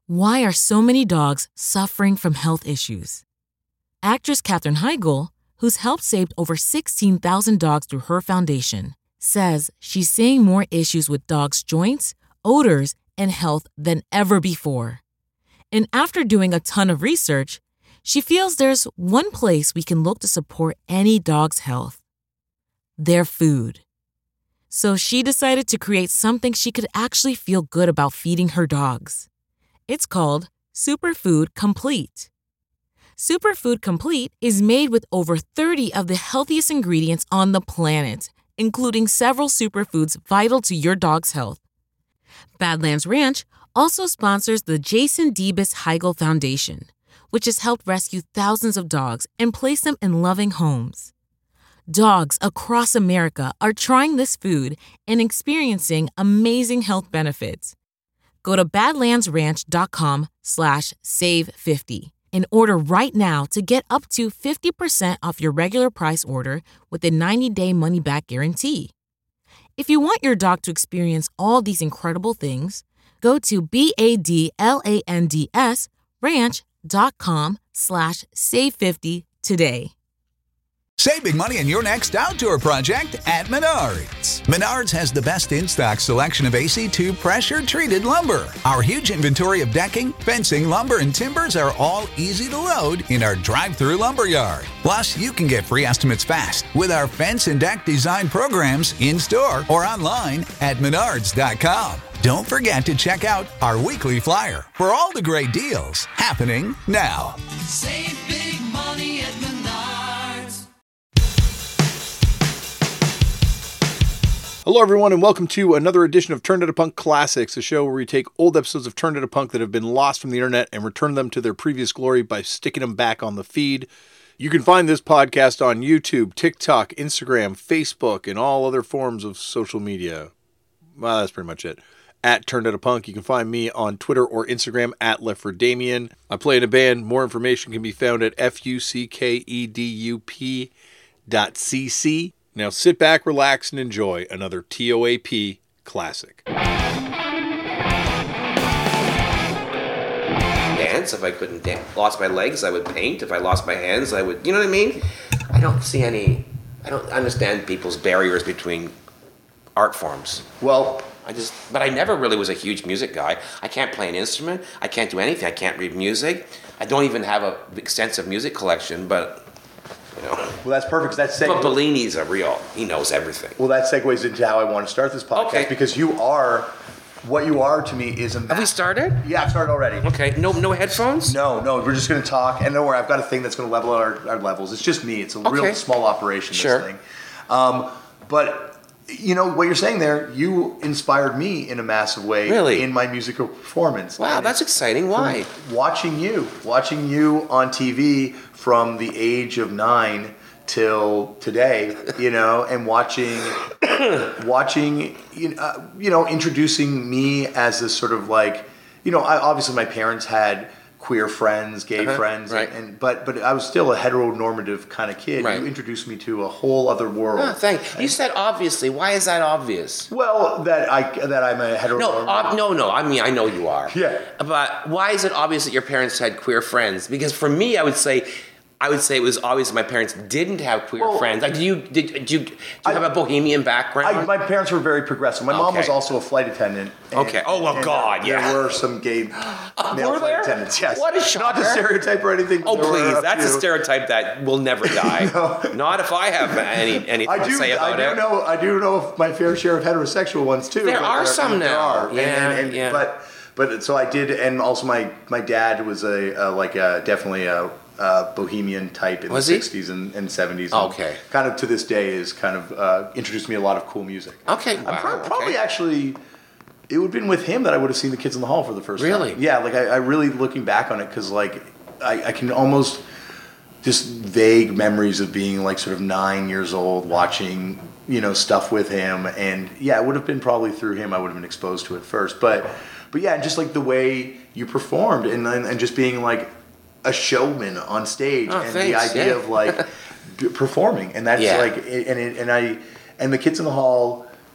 Why are so many dogs suffering from health issues? Actress Katherine Heigl, who's helped save over 16,000 dogs through her foundation, says she's seeing more issues with dogs' joints, odors, and health than ever before. And after doing a ton of research, she feels there's one place we can look to support any dog's health: their food. So she decided to create something she could actually feel good about feeding her dogs. It's called Superfood Complete. Superfood Complete is made with over 30 of the healthiest ingredients on the planet, including several superfoods vital to your dog's health. Badlands Ranch also sponsors the Jason Debus Heigl Foundation, which has helped rescue thousands of dogs and place them in loving homes. Dogs across America are trying this food and experiencing amazing health benefits. Go to badlandsranch.com/save50 and order right now to get up to 50% off your regular price order with a 90-day money-back guarantee. If you want your dog to experience all these incredible things, go to badlandsranch.com/save50 today. Save big money on your next outdoor project at Menards. Menards has the best in-stock selection of AC2 pressure-treated lumber. Our huge inventory of decking, fencing, lumber, and timbers are all easy to load in our drive-through lumber yard. Plus, you can get free estimates fast with our fence and deck design programs in-store or online at menards.com. Don't forget to check out our weekly flyer for all the great deals happening now. Save big money at Menards. Hello, everyone, and welcome to another edition of Turn to the Punk Classics, a show where we take old episodes of Turn to the Punk that have been lost from the internet and return them to their previous glory by sticking them back on the feed. You can find this podcast on YouTube, TikTok, Instagram, Facebook, and all other forms of social media. Well, that's pretty much it. At Turn to the Punk. You can find me on Twitter or Instagram at LeftForDamian. I play in a band. More information can be found at fuckedup.cc. Now sit back, relax, and enjoy another TOAP classic. Dance. If I couldn't lost my legs, I would paint. If I lost my hands, I would, you know what I mean? I don't understand people's barriers between art forms. Well, but I never really was a huge music guy. I can't play an instrument. I can't do anything. I can't read music. I don't even have a extensive music collection, but... Well, that's perfect. But Bellini's a real. He knows everything. Well, that segues into how I want to start this podcast because what you are to me is a. Have we started? Yeah, I've started already. Okay. No headphones? No. We're just going to talk. And don't worry, I've got a thing that's going to level our levels. It's just me. It's a real small operation, this thing. But, you know, what you're saying there, you inspired me in a massive way in my musical performance. Wow, that's exciting. Why? Watching you on TV from the age of 9 till today, you know, and watching, introducing me as this sort of like, you know, obviously my parents had queer friends, gay friends, right. but I was still a heteronormative kind of kid. Right. You introduced me to a whole other world. Oh, thank you. You said obviously. Why is that obvious? Well, that I'm a heteronormative. No. I mean, I know you are. Yeah. But why is it obvious that your parents had queer friends? Because for me, I would say it was obvious that my parents didn't have queer friends. Like, did you have a bohemian background? My parents were very progressive. My mom was also a flight attendant. Okay. God, yeah. There were some gay male were flight there? attendants. Yes. What a shocker. Not to stereotype or anything. Oh, please. That's a stereotype that will never die. No. Not if I have anything to say about it. I do know my fair share of heterosexual ones, too. There are some now. Yeah. But so I did, and also my dad was definitely a bohemian type in the 60s and 70s. Okay. Kind of to this day is kind of introduced me to a lot of cool music. Okay. Wow. Probably actually, it would have been with him that I would have seen The Kids in the Hall for the first time. Really? Yeah, like I really looking back on it because like I can almost just vague memories of being like sort of 9 years old watching, you know, stuff with him. And yeah, it would have been probably through him I would have been exposed to it first. But yeah, just like the way you performed and just being like a showman on stage the idea of like performing, and that's like and The Kids in the Hall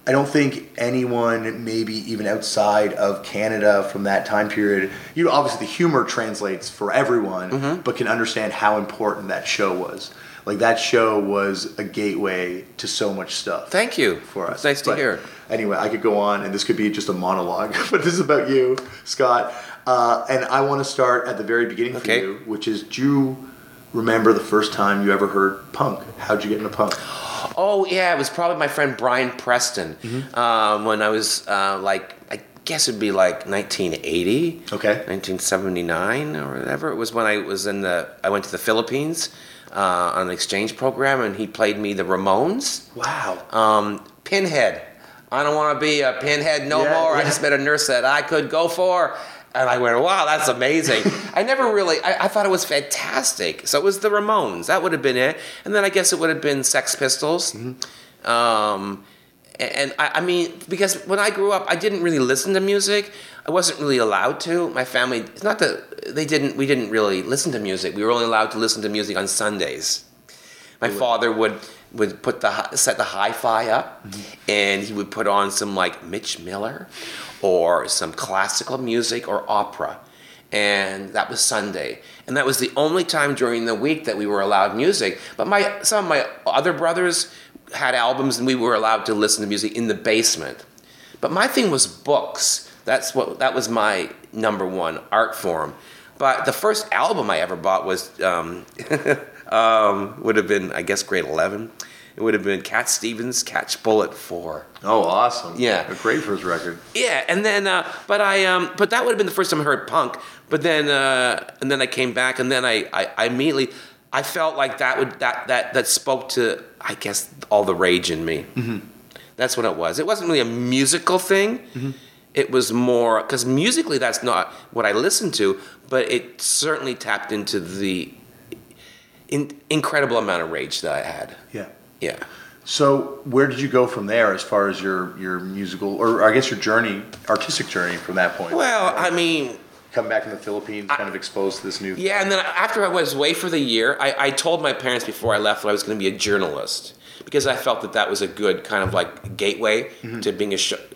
I don't think anyone, maybe even outside of Canada from that time period, obviously the humor translates for everyone, but can understand how important that show was. Like, that show was a gateway to so much stuff. Thank you. For us. It's nice to hear. Anyway, I could go on, and this could be just a monologue, but this is about you, Scott. And I want to start at the very beginning for you, which is, do you remember the first time you ever heard punk? How'd you get into punk? Oh, yeah, it was probably my friend Brian Preston. When I was I guess it'd be like 1980. Okay. 1979 or whatever. It was when I went to the Philippines on an exchange program, and he played me the Ramones. Wow. Pinhead. I don't want to be a pinhead no more. I just met a nurse that I could go for. And I went, wow, that's amazing. I thought it was fantastic. So it was the Ramones. That would have been it. And then I guess it would have been Sex Pistols. And I mean, because when I grew up, I didn't really listen to music. I wasn't really allowed to. My family, it's not that we didn't really listen to music. We were only allowed to listen to music on Sundays. My father would set the hi-fi up, and he would put on some like Mitch Miller or some classical music or opera. And that was Sunday. And that was the only time during the week that we were allowed music. But some of my other brothers had albums, and we were allowed to listen to music in the basement. But my thing was books. That was my number one art form. But the first album I ever bought was would have been, I guess, grade 11. It would have been Cat Stevens' Catch Bullet 4. Oh, awesome! Yeah, a great first record. Yeah, and then but that would have been the first time I heard punk. But then and then I came back, and then I immediately I felt like that spoke to, I guess, all the rage in me. That's what it was. It wasn't really a musical thing. It was more because musically that's not what I listened to, but it certainly tapped into the incredible amount of rage that I had. Yeah. Yeah. So where did you go from there as far as your musical, or I guess your artistic journey from that point? Well, I mean, coming back from the Philippines, kind of exposed to this new thing. Yeah, and then after I was away for the year, I told my parents before I left that I was going to be a journalist, because I felt that was a good kind of like gateway to being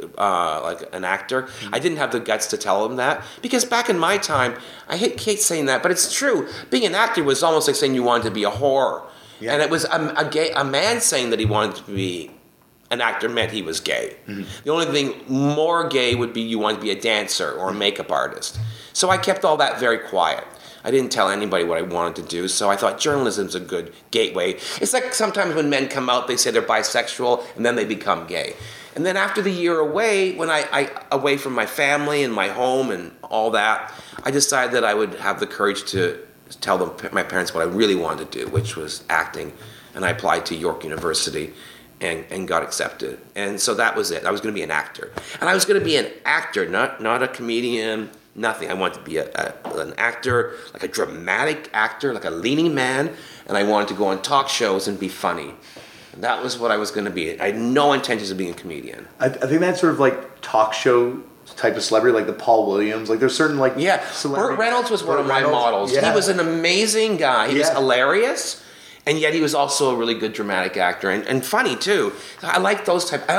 like an actor. I didn't have the guts to tell them that, because back in my time, I hate saying that, but it's true. Being an actor was almost like saying you wanted to be a whore. Yeah. And it was a man saying that he wanted to be an actor meant he was gay. The only thing more gay would be you wanted to be a dancer or a makeup artist. So I kept all that very quiet. I didn't tell anybody what I wanted to do, so I thought journalism's a good gateway. It's like sometimes when men come out, they say they're bisexual, and then they become gay. And then after the year away, when I away from my family and my home and all that, I decided that I would have the courage to tell my parents what I really wanted to do, which was acting. And I applied to York University and got accepted. And so that was it. I was going to be an actor. And I was going to be an actor, not a comedian, nothing. I wanted to be an actor, like a dramatic actor, like a leading man. And I wanted to go on talk shows and be funny. And that was what I was going to be. I had no intentions of being a comedian. I think that's sort of like talk show type of celebrity, like the Paul Williams. Like there's certain like Burt Reynolds was one of my models. Yeah. He was an amazing guy. He was hilarious, and yet he was also a really good dramatic actor and funny too. I liked those type. I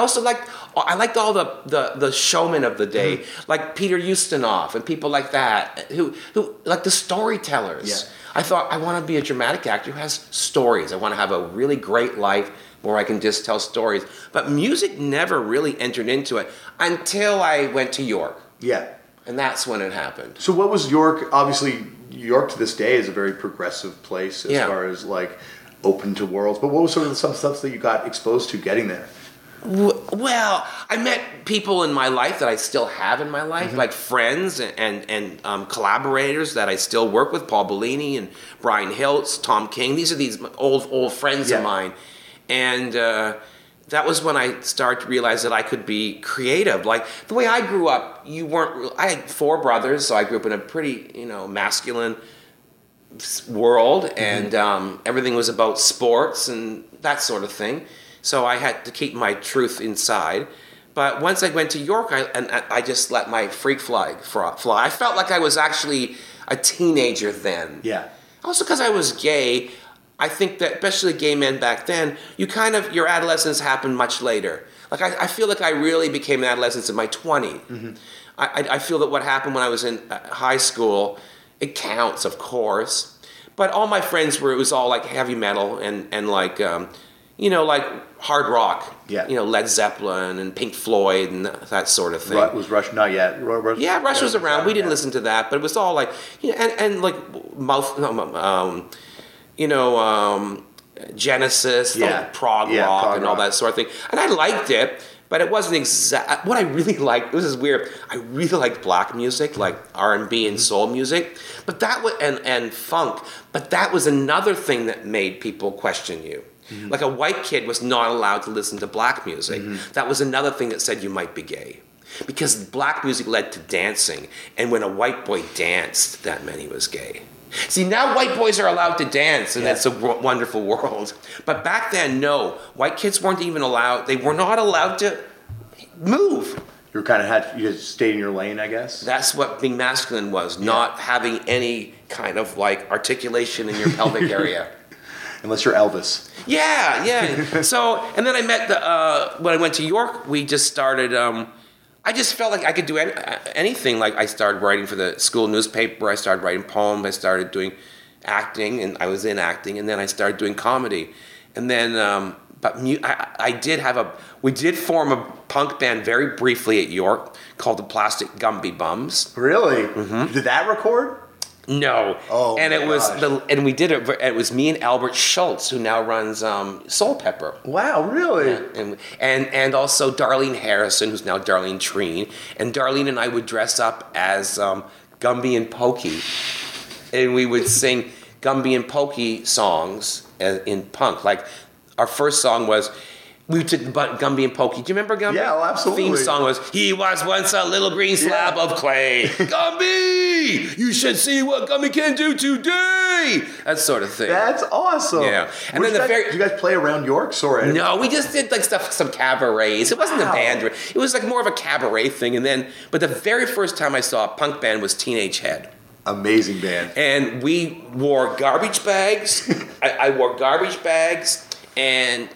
liked all the showmen of the day, like Peter Ustinov and people like that, who like the storytellers. Yeah. I thought I want to be a dramatic actor who has stories. I want to have a really great life where I can just tell stories. But music never really entered into it until I went to York. Yeah. And that's when it happened. So what was York? Obviously, York to this day is a very progressive place as far as like open to worlds. But what was sort of some stuff that you got exposed to getting there? Well, I met people in my life that I still have in my life, like friends and collaborators that I still work with, Paul Bellini and Brian Hiltz, Tom King. These are these old friends of mine. And that was when I started to realize that I could be creative. Like the way I grew up, I had 4 brothers, so I grew up in a pretty, masculine world, and everything was about sports and that sort of thing. So I had to keep my truth inside. But once I went to York, I just let my freak flag fly. I felt like I was actually a teenager then. Yeah. Also because I was gay, I think that especially gay men back then, your adolescence happened much later. Like I feel like I really became an adolescent in my 20s. Mm-hmm. I feel that what happened when I was in high school, it counts, of course. But all my friends it was all like heavy metal and like, like hard rock. Yeah. Led Zeppelin and Pink Floyd and that sort of thing. Was Rush not yet? Rush, yeah, Rush was around. We didn't listen to that, but it was all like, and like Genesis, prog rock and all that sort of thing. And I liked it, but it wasn't exact. What I really liked, this is weird, I really liked black music, like R&B and soul music, but that was, and funk, but that was another thing that made people question you. Mm-hmm. Like a white kid was not allowed to listen to black music. Mm-hmm. That was another thing that said you might be gay. Because black music led to dancing, and when a white boy danced, that meant he was gay. See, now white boys are allowed to dance, and that's a wonderful world. But back then, no. White kids weren't even allowed, they were not allowed to move. You just stayed in your lane, I guess? That's what being masculine was, not having any kind of like articulation in your pelvic area. Unless you're Elvis. Yeah. So, and then I met when I went to York, we just started, I just felt like I could do anything. Like I started writing for the school newspaper, I started writing poems, I started doing acting, and I was in acting, and then I started doing comedy. And then, we did form a punk band very briefly at York called the Plastic Gumby Bums. Really? Mm-hmm. Did that record? No. Oh, and it was we did it. It was me and Albert Schultz, who now runs Soul Pepper. Wow, really? Yeah. And also Darlene Harrison, who's now Darlene Treen. And Darlene and I would dress up as Gumby and Pokey, and we would sing Gumby and Pokey songs in punk. Like our first song was. We took Gumby and Pokey. Do you remember Gumby? Yeah, absolutely. Theme song was, he was once a little green slab of clay. Gumby! You should see what Gumby can do today! That sort of thing. That's awesome. Yeah. And then did you guys play around York? Sorry. No, we just did like some cabarets. It wasn't a band. It was like more of a cabaret thing. But the very first time I saw a punk band was Teenage Head. Amazing band. And we wore garbage bags. I wore garbage bags and...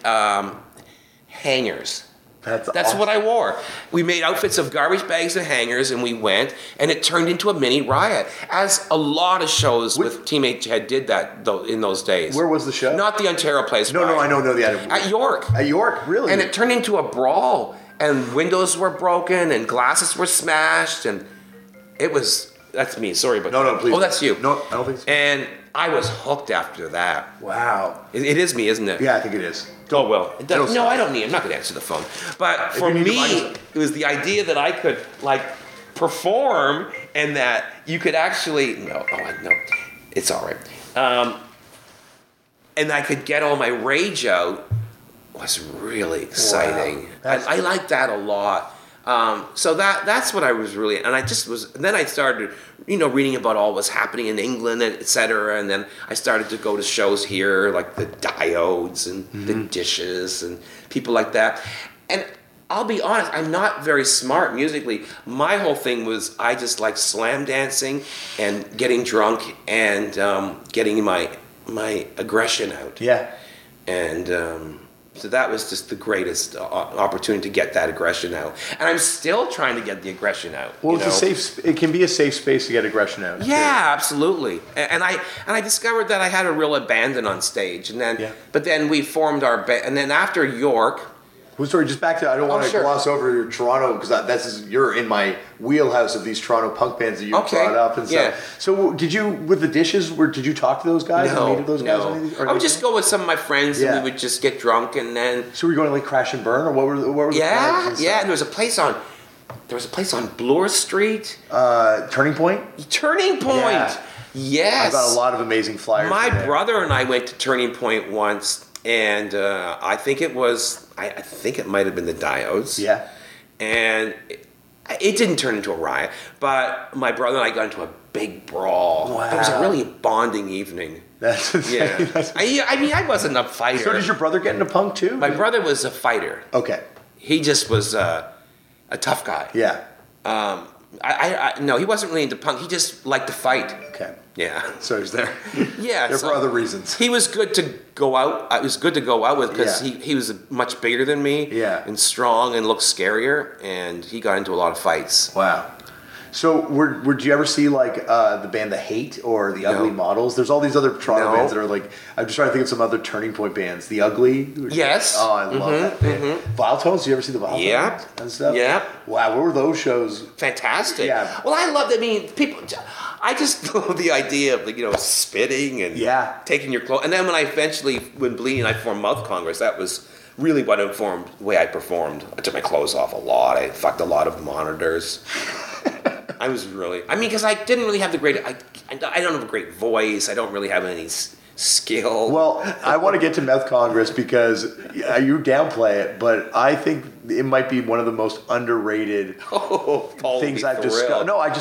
hangers. That's awesome. What I wore. We made outfits of garbage bags and hangers, and we went, and it turned into a mini riot. As a lot of shows with Teenage Head did that in those days. Where was the show? Not the Ontario Place. No, I know the at York. At York, really? And it turned into a brawl, and windows were broken, and glasses were smashed, and it was. That's me. Sorry, but no, please. Oh, that's you. No, I don't think so. And I was hooked after that. Wow. It is me, isn't it? Yeah, I think it is. Oh, well. No, I don't need it. I'm not going to answer the phone. But for me, it was the idea that I could, like, perform and that you could actually... No. It's all right. And I could get all my rage out was really exciting. Wow. I liked that a lot. So that's what I was really... And I just was... And then I started... reading about all what's happening in England, and et cetera, and then I started to go to shows here, like the Diodes and the Dishes and people like that. And I'll be honest, I'm not very smart musically. My whole thing was I just like slam dancing and getting drunk and getting my aggression out. Yeah. And... So that was just the greatest opportunity to get that aggression out, and I'm still trying to get the aggression out. Well, it can be a safe space to get aggression out. Yeah, absolutely. And I discovered that I had a real abandon on stage, and then but then we formed our and then after York. Well, sorry, just back to I don't want to gloss over your Toronto because you're in my wheelhouse of these Toronto punk bands that you brought up and stuff. Yeah. So did you with the Dishes? Did you talk to those guys? No, and meet those guys? Or I would just go with some of my friends and we would just get drunk and then. So were you going to like Crash and Burn or what were the plans? Yeah. And there was a place on Bloor Street. Turning Point. Yeah. Yes. I've got a lot of amazing flyers. My brother and I went to Turning Point once. And I think it might have been the Diodes. Yeah. And it didn't turn into a riot, but my brother and I got into a big brawl. Wow. It was a really bonding evening. That's insane. Yeah. I wasn't a fighter. So did your brother get into punk too? My brother was a fighter. Okay. He just was a tough guy. Yeah. No, he wasn't really into punk. He just liked to fight. Okay. Yeah. So he's there. Yeah. There for other reasons. He was good to go out. It was good to go out with because Yeah. he was much bigger than me. Yeah. And strong and looked scarier, and he got into a lot of fights. Wow. So, would you ever see like the band The Hate or The Ugly No. Models? There's all these other Toronto No. bands that are like. I'm just trying to think of some other Turning Point bands. The Ugly. Yes. Oh, I love that band. Vile Tones. Do you ever see the Vile Yeah. Tones and stuff? Yeah. Wow. What were those shows? Fantastic. Yeah. Well, I loved. I mean, people. I just love the idea of spitting and Yeah. taking your clothes. And then when Bleeding and I formed Mouth Congress, that was really what informed the way I performed. I took my clothes off a lot. I fucked a lot of monitors. I was really. I mean, because I didn't really have the great. I don't have a great voice. I don't really have any skill. Well, I want to get to Meth Congress because you downplay it, but I think it might be one of the most underrated Paul, things be I've for discovered. real. No, I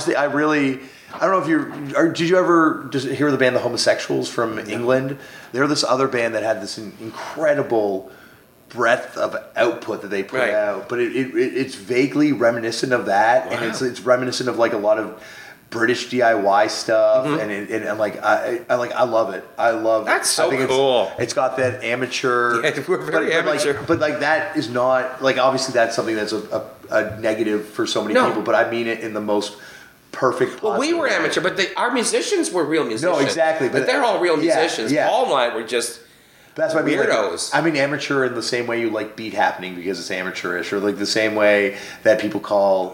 don't know if did you ever just hear the band The Homosexuals from England? They're this other band that had this incredible breadth of output that they put Right. out, but it's vaguely reminiscent of that, Wow. and it's reminiscent of like a lot of British DIY stuff, Mm-hmm. and like I love it. I love That's so I think cool. It's got that amateur. Yeah, we're very but amateur. Like, but like that is not like obviously that's something that's a negative for so many No. people, but I mean it in the most perfect. Well, we positive were way. amateur, but our musicians were real musicians. No, exactly, But but- they're all real yeah, musicians. yeah. Paul and I were just That's what I mean. like, weirdos. I mean amateur in the same way you like Beat Happening because it's amateurish, or like the same way that people call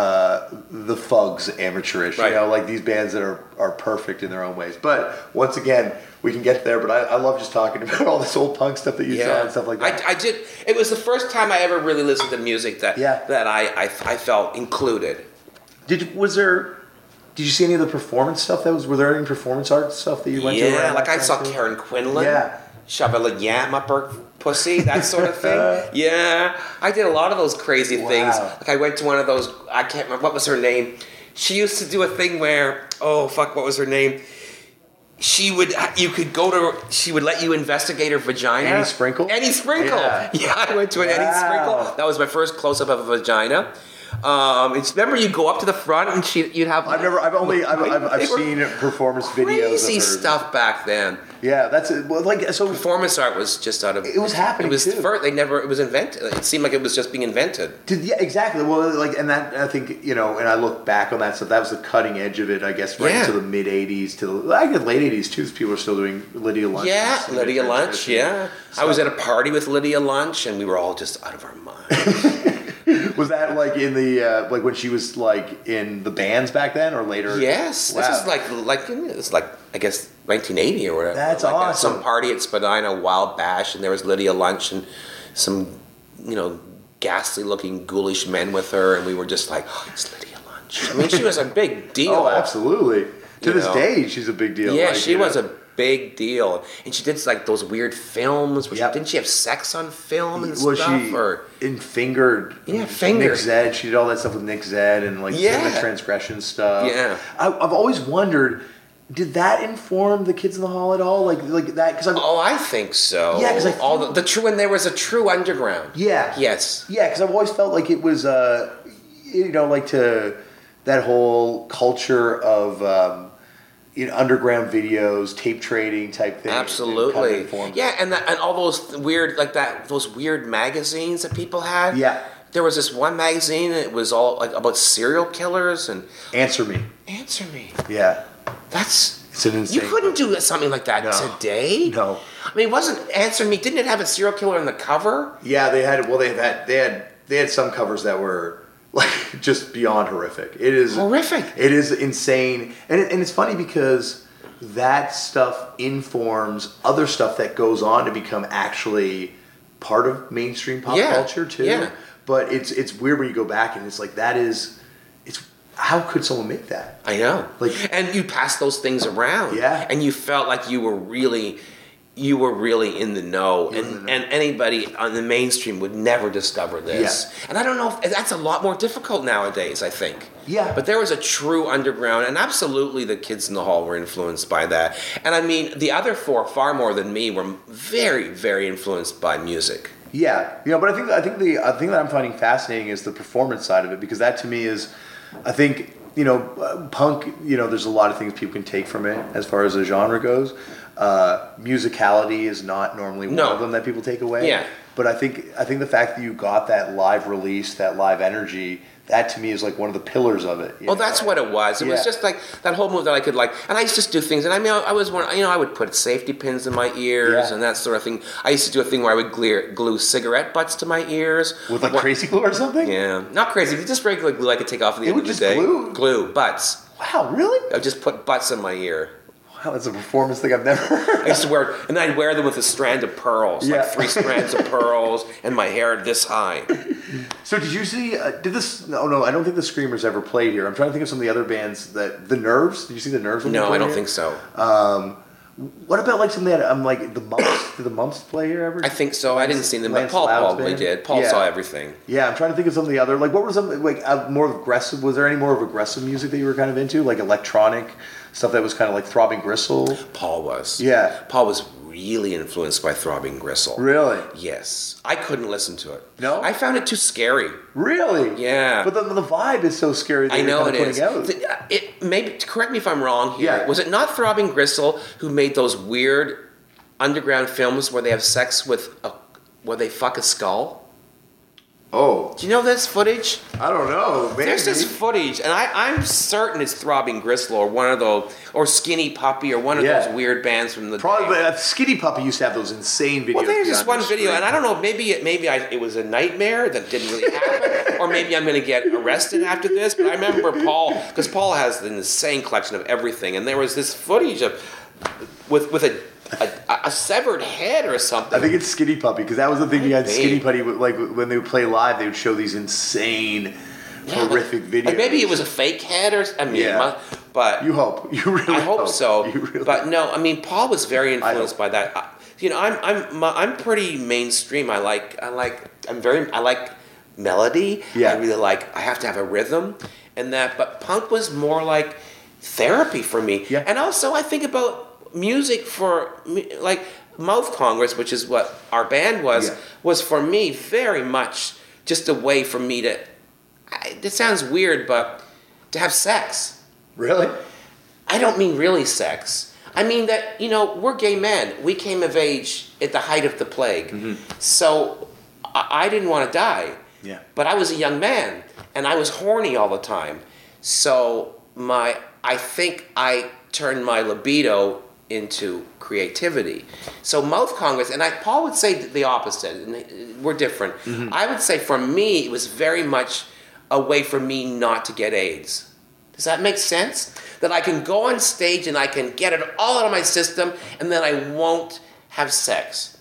the Fugs amateurish. Right. You know, like these bands that are perfect in their own ways. But once again, we can get there. But I love just talking about all this old punk stuff that you saw and stuff like that. I did. It was the first time I ever really listened to music that Yeah. that I felt included. Did you see any of the performance stuff were there any performance art stuff that you went to? Yeah, around like that I time saw too? Karen Quinlan. Yeah. Shove a yam up her pussy, that sort of thing. Yeah, I did a lot of those crazy things. Wow. Like I went to one of those. I can't remember what was her name. She used to do a thing where what was her name? She would let you investigate her vagina. Annie Sprinkle? Annie Sprinkle. Yeah. Yeah, I went to an Annie Wow. Sprinkle. That was my first close up of a vagina. Remember you go up to the front and you'd have. I've They were seen performance videos of crazy her. stuff back then. Yeah, that's it. Well, like so. Performance art was just out of. It was happening, It was too. It was invented. It seemed like it was just being invented. Yeah, exactly. Well, like, and that I think and I look back on that stuff. That was the cutting edge of it, I guess, right Yeah. into the mid '80s to the I guess late '80s too. People are still doing Lydia Lunch. Yeah, and Lydia Snake Lunch. Transmission. Yeah, I was at a party with Lydia Lunch, and we were all just out of our minds. Was that like in the like when she was like in the bands back then or later? Yes, Wow. this is like I guess 1980 or whatever. That's like awesome. Some party at Spadina, Wild Bash, and there was Lydia Lunch and some ghastly looking ghoulish men with her, and we were just like, oh, it's Lydia Lunch. I mean, she was a big deal. Oh, absolutely. To You this know. day, she's a big deal. Yeah, like, she you know. was a big deal, and she did like those weird films. Where Yep. didn't she have sex on film and Was stuff? she Or in Fingered? Yeah, Fingered. Nick Zed. She did all that stuff with Nick Zed and like Yeah. some of the transgression stuff. Yeah. I've always wondered, did that inform the Kids in the Hall at all? Like that? Because I think so. Yeah, 'cause I all feel- the true, and there was a true underground. Yeah. Yes. Yeah, because I've always felt like it was, like to that whole culture of, underground videos, tape trading type thing. Absolutely. Yeah, and all those weird those weird magazines that people had. Yeah. There was this one magazine, and it was all like about serial killers and Answer Me. Answer Me. Yeah. That's It's an insane. you couldn't do something like that No. today. No. I mean, it wasn't Answer Me. Didn't it have a serial killer on the cover? Yeah, they had some covers that were like just beyond horrific. It is Horrific. It is insane, and it's funny because that stuff informs other stuff that goes on to become actually part of mainstream pop Yeah, culture too. yeah. But it's weird when you go back and it's like it's how could someone make that? I know. Like- and you passed those things around. Yeah. And you felt like you were really in the know, and anybody on the mainstream would never discover this. Yeah. And I don't know if that's a lot more difficult nowadays, I think. Yeah. But there was a true underground, and absolutely the Kids in the Hall were influenced by that. And I mean, the other four, far more than me, were very, very influenced by music. Yeah, but I think the thing that I'm finding fascinating is the performance side of it, because that to me is I think, punk, there's a lot of things people can take from it as far as the genre goes. Musicality is not normally one of them that people take away. Yeah. But I think the fact that you got that live release, that live energy, that to me is like one of the pillars of it. Well, that's what it was. It was just like that whole move that I could like, and I used to just do things. And I mean, I was one, I would put safety pins in my ears and that sort of thing. I used to do a thing where I would glue cigarette butts to my ears with like crazy glue or something. Yeah, not crazy, just regular glue I could take off at the end of the day. Glue butts. Wow, really? I would just put butts in my ear. Wow, that's a performance thing I've never heard. I used to wear, and then I'd wear them with a strand of pearls, like 3 strands of pearls, and my hair this high. So did you see, did this, no, I don't think the Screamers ever played here. I'm trying to think of some of the other bands The Nerves, did you see the Nerves? No, I don't think so. What about like something that, like the Mumps, did the Mumps play here ever? I think so, I didn't see them, but Paul probably did. Paul saw everything. Yeah, I'm trying to think of some of the other, like what was some, like more aggressive, was there any more of aggressive music that you were kind of into? Like electronic stuff that was kind of like Throbbing Gristle? Paul was. Yeah. Paul was really influenced by Throbbing Gristle. Really? Yes. I couldn't listen to it. No? I found it too scary. Really? Yeah. But the vibe is so scary that I know you're it is. out. Maybe, correct me if I'm wrong here. Yeah. Was it not Throbbing Gristle who made those weird underground films where they have sex where they fuck a skull? Oh. Do you know this footage? I don't know. Maybe. There's this footage, and I'm certain it's Throbbing Gristle or one of those, or Skinny Puppy or one of those weird bands from the Probably, day. but Skinny Puppy used to have those insane videos. Well, there's this one video, screen. and I don't know, maybe it was a nightmare that didn't really happen, or maybe I'm going to get arrested after this, but I remember Paul, because Paul has an insane collection of everything, and there was this footage of with a severed head or something. I think it's Skinny Puppy, because that was the thing you had. Maybe. Skinny Puppy, like when they would play live, they would show these insane, horrific videos. Like maybe it was a fake head, but you hope. You really I hope so. You really but no, I mean, Paul was very influenced by that. I'm pretty mainstream. I like melody. Yeah. I really like. I have to have a rhythm, and that. But punk was more like therapy for me. Yeah. And also, I think about music for me, like Mouth Congress, which is what our band was for me very much just a way for me to. It sounds weird, but to have sex. Really? I don't mean really sex. I mean that, we're gay men. We came of age at the height of the plague. Mm-hmm. So I didn't want to die. Yeah. But I was a young man, and I was horny all the time. So I think I turned my libido into creativity. So Mouth Congress, and Paul would say the opposite, and we're different. Mm-hmm. I would say for me, it was very much a way for me not to get AIDS. Does that make sense? That I can go on stage and I can get it all out of my system, and then I won't have sex.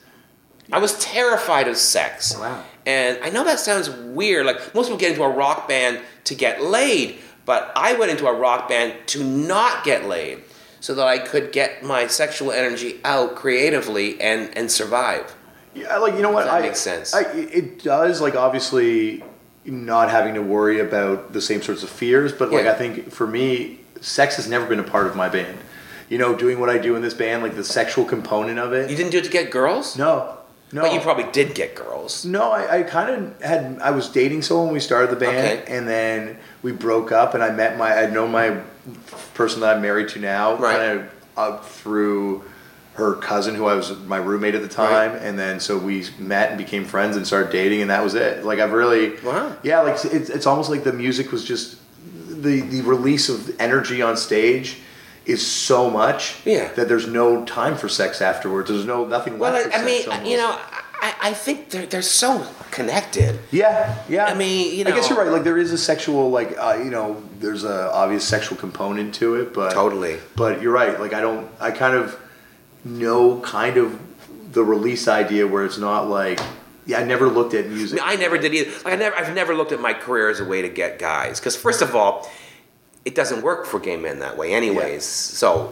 I was terrified of sex. Wow. And I know that sounds weird. Like, most people get into a rock band to get laid, but I went into a rock band to not get laid, so that I could get my sexual energy out creatively and survive. Yeah, like, you know what? That makes sense. It does, like, obviously not having to worry about the same sorts of fears, but like I think for me, sex has never been a part of my band. Doing what I do in this band, like the sexual component of it. You didn't do it to get girls? No. But you probably did get girls. No, I kind of I was dating someone when we started the band, and then we broke up, and I'd known my person that I'm married to now kind of up through her cousin, who I was my roommate at the time, and then so we met and became friends and started dating, and that was it. Like I've really, like it's almost like the music was just the release of energy on stage is so much that there's no time for sex afterwards. There's nothing left for sex almost. I think they're so connected. Yeah. I mean, I guess you're right. Like there is a sexual, there's a obvious sexual component to it, but totally. But you're right. Like I kind of know the release idea where it's not like. Yeah, I never looked at music. I never did either. I've never looked at my career as a way to get guys. Because first of all, it doesn't work for gay men that way anyways. Yeah. So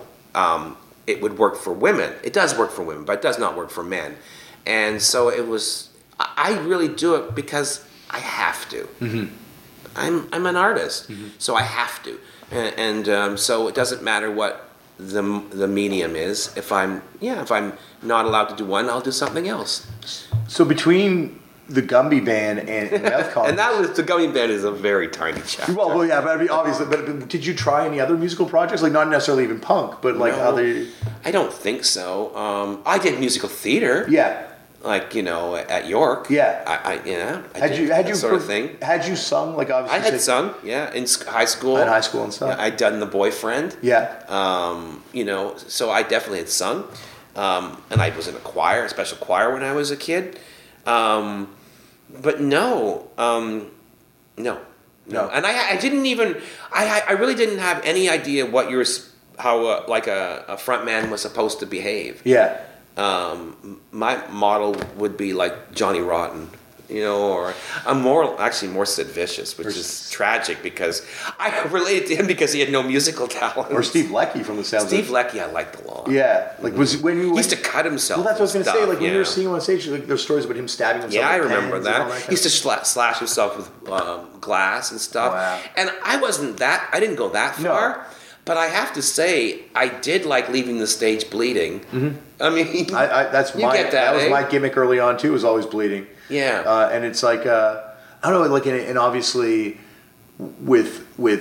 it would work for women. It does work for women, but it does not work for men. And so it was, I really do it because I have to. Mm-hmm. I'm an artist, so I have to. And so it doesn't matter what the medium is. If I'm not allowed to do one, I'll do something else. So between the Gumby Band and Mouth Congress. And that was the Gummy Band is a very tiny chapter. Well, yeah, but I mean, obviously. But did you try any other musical projects? Like not necessarily even punk, but like No, other. I don't think so. I did musical theater. Yeah. Like at York. Yeah. I Had did you that sort of thing. Had you sung like obviously? I had sung, yeah, in high school. In high school and stuff. Yeah, I'd done The Boyfriend. Yeah. So I definitely had sung, and I was in a special choir when I was a kid. But no. And I didn't even. I really didn't have any idea how like a front man was supposed to behave. Yeah. My model would be like Johnny Rotten, or I'm more Sid Vicious, which is tragic because I related to him because he had no musical talent. Or Steve Leckie from the sounds. Steve Leckie, I liked a lot. Yeah, like was when you he used to cut himself. Well, that's what I was going to say. Like when yeah. you were seeing him on stage, like there's stories about him stabbing himself. Yeah, I with remember pens that. and all He used to slash himself with glass and stuff. Wow. And I didn't go that far. No. But I have to say, I did like leaving the stage bleeding. Mm-hmm. I mean, that was my gimmick early on too. Was always bleeding. Yeah. And it's like I don't know, like and obviously with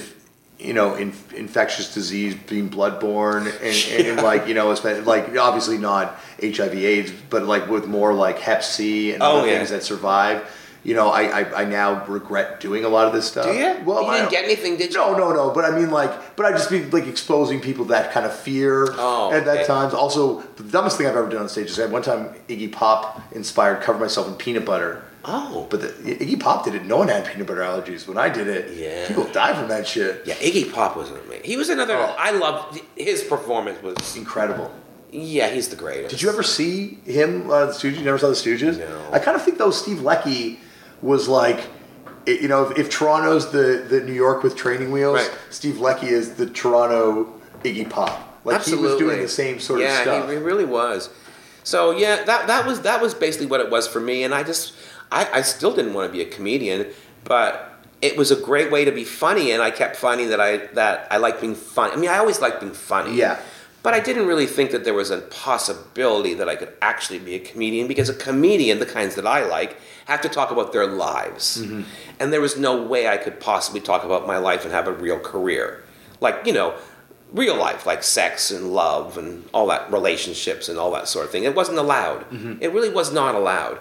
infectious disease being bloodborne and like like obviously not HIV/AIDS, but like with more like Hep C and other things that survive. I now regret doing a lot of this stuff. Do you? Well, you didn't get anything, did you? No. But I mean, but I just be like exposing people to that kind of fear at that times. Also, the dumbest thing I've ever done on stage is one time Iggy Pop inspired cover myself in peanut butter. Oh. But Iggy Pop did it. No one had peanut butter allergies. When I did it, people died from that shit. Yeah, Iggy Pop was amazing. He was another. I loved his performance was incredible. Yeah, he's the greatest. Did you ever see him? The Stooges? You never saw the Stooges? No. I kind of think though Steve Leckie was like, if Toronto's the New York with training wheels, right. Steve Leckie is the Toronto Iggy Pop. Like Absolutely. He was doing the same sort of stuff. Yeah, he really was. So yeah, that was basically what it was for me, and I still didn't want to be a comedian, but it was a great way to be funny, and I kept finding that I like being funny. I mean, I always liked being funny. Yeah. But I didn't really think that there was a possibility that I could actually be a comedian, because a comedian, the kinds that I like, have to talk about their lives. Mm-hmm. And there was no way I could possibly talk about my life and have a real career. Like, real life, like sex and love and all that, relationships and all that sort of thing. It wasn't allowed. Mm-hmm. It really was not allowed.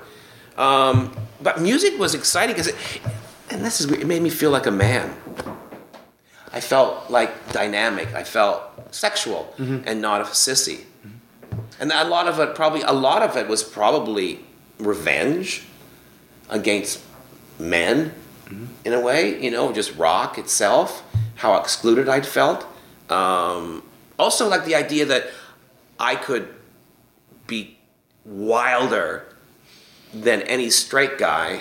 But music was exciting because it made me feel like a man. I felt like dynamic. I felt sexual and not a sissy. Mm-hmm. And a lot of it was probably revenge against men in a way, just rock itself, how excluded I'd felt. Also like the idea that I could be wilder than any straight guy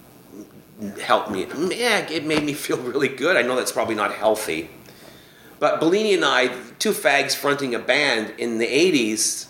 helped me. Yeah, it made me feel really good. I know that's probably not healthy. But Bellini and I, two fags fronting a band in the 80s,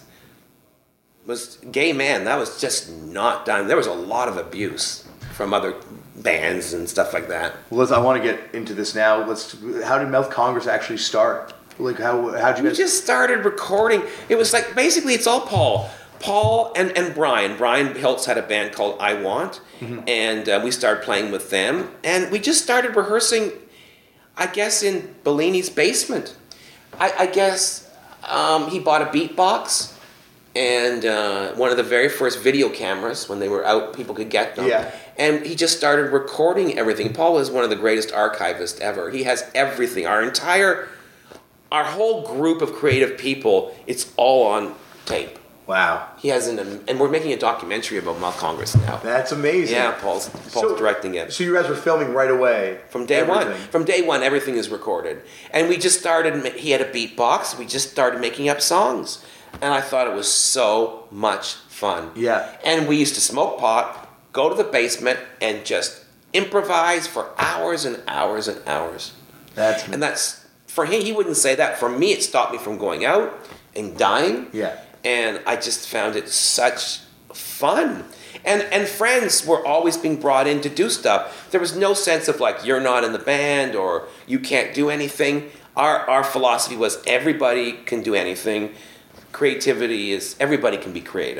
was gay man. That was just not done. There was a lot of abuse from other bands and stuff like that. Well, I want to get into this now. How did Mouth Congress actually start? Like, how'd you guys... We just started recording. It was like, basically, it's all Paul. Paul and Brian. Brian Hiltz had a band called I Want, and we started playing with them. And we just started rehearsing, I guess, in Bellini's basement. I guess he bought a beatbox and one of the very first video cameras, when they were out, people could get them. Yeah. And he just started recording everything. Paul is one of the greatest archivists ever. He has everything. Our whole group of creative people, it's all on tape. Wow. He has and we're making a documentary about Mouth Congress now. That's amazing. Yeah, Paul's directing it. So you guys were filming right away? From day one. From day one, everything is recorded. And we just started, he had a beatbox, we just started making up songs. And I thought it was so much fun. Yeah. And we used to smoke pot, go to the basement, and just improvise for hours and hours and hours. And that's, for him, he wouldn't say that. For me, it stopped me from going out and dying. Yeah. And I just found it such fun. And friends were always being brought in to do stuff. There was no sense of like, you're not in the band or you can't do anything. Our philosophy was everybody can do anything. Creativity is, everybody can be creative.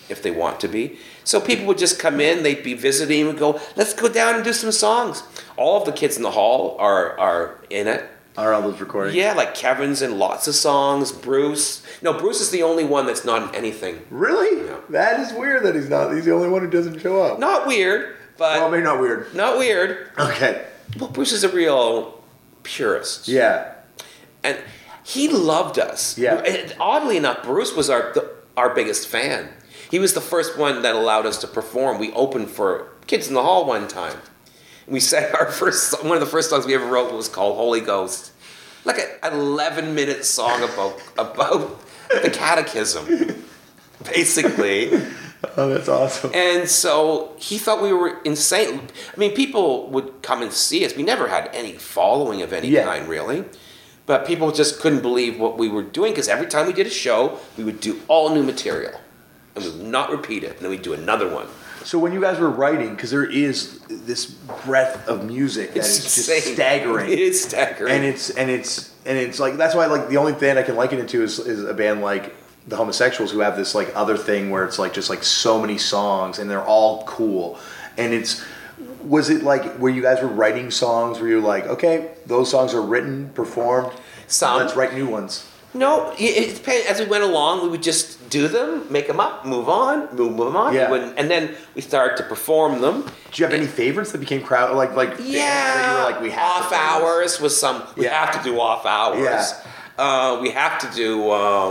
if they want to be. So people would just come in, they'd be visiting, and go, let's go down and do some songs. All of the kids in the hall are in it. Are all those recordings? Yeah, like Kevin's in lots of songs. Bruce. No, Bruce is the only one that's not in anything. Really? Yeah. That is weird that he's not. He's the only one who doesn't show up. Not weird, but... Well, maybe not weird. Not weird. Okay. Well, Bruce is a real purist. Yeah. And he loved us. Yeah. And oddly enough, Bruce was our biggest fan. He was the first one that allowed us to perform. We opened for Kids in the Hall one time. We sang one of the first songs we ever wrote was called Holy Ghost. Like an 11-minute song about the catechism, basically. Oh, that's awesome. And so he thought we were insane. I mean, people would come and see us. We never had any following of any kind, really. But people just couldn't believe what we were doing because every time we did a show, we would do all new material. And we would not repeat it. And then we'd do another one. So when you guys were writing, because there is this breadth of music that is just insane. staggering. It is staggering. And it's like, that's why like the only band I can liken it to is a band like the Homosexuals, who have this like other thing where it's like just like so many songs and they're all cool. And was it like where you guys were writing songs where you're like, okay, those songs are written, performed, let's write new ones? No, it depended. As we went along, we would just do them, make them up, move on. Yeah. And then we started to perform them. Do you have any favorites that became crowd like bands that you were like, we have off hours was some. We have to do off hours. Yeah. We have to do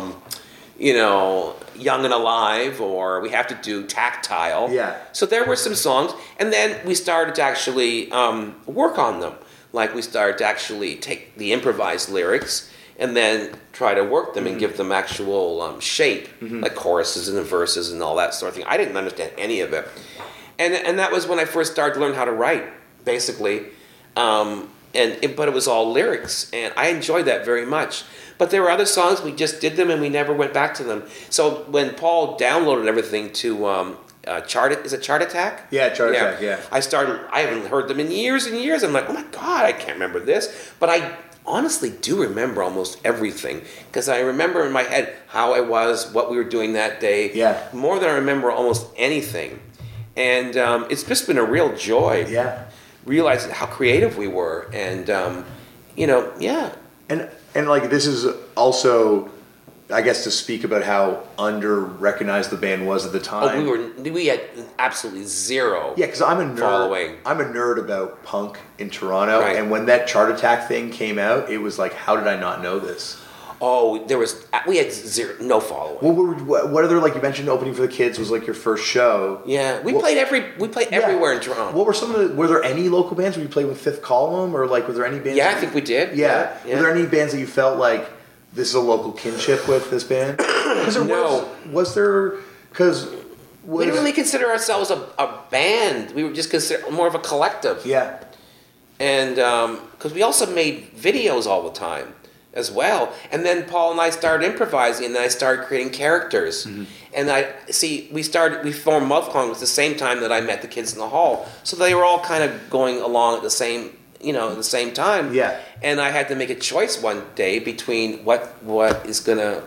Young and Alive, or we have to do Tactile. Yeah. So there were some songs, and then we started to actually work on them. Like we started to actually take the improvised lyrics and then try to work them and give them actual shape, like choruses and verses and all that sort of thing. I didn't understand any of it. And that was when I first started to learn how to write, basically. But it was all lyrics, and I enjoyed that very much. But there were other songs, we just did them and we never went back to them. So when Paul downloaded everything to Chart Attack? Yeah, Chart Attack, yeah. I haven't heard them in years and years. I'm like, oh my God, I can't remember this. But I honestly do remember almost everything, because I remember in my head how I was, what we were doing that day. Yeah. More than I remember almost anything. And it's just been a real joy. Yeah. Realizing how creative we were, and yeah. And like this is also, I guess, to speak about how under-recognized the band was at the time. We had absolutely zero. Yeah, because I'm a nerd. Following. I'm a nerd about punk in Toronto, Right. and when that Chart Attack thing came out, it was like, how did I not know this? Oh, we had no following. What other, like you mentioned, opening for the Kids was like your first show. Yeah, we played everywhere in Toronto. What were were there any local bands where you played with Fifth Column, or like were there any bands? Yeah, I think we did. Yeah. Yeah. Were there any bands that you felt like this is a local kinship with this band? No. Was there? Because we didn't really consider ourselves a band. We were just considered more of a collective. Yeah. And because we also made videos all the time as well. And then Paul and I started improvising, and then I started creating characters. Mm-hmm. And we formed Mouth Clong at the same time that I met the Kids in the Hall. So they were all kind of going along at the same time. Yeah. And I had to make a choice one day between what's gonna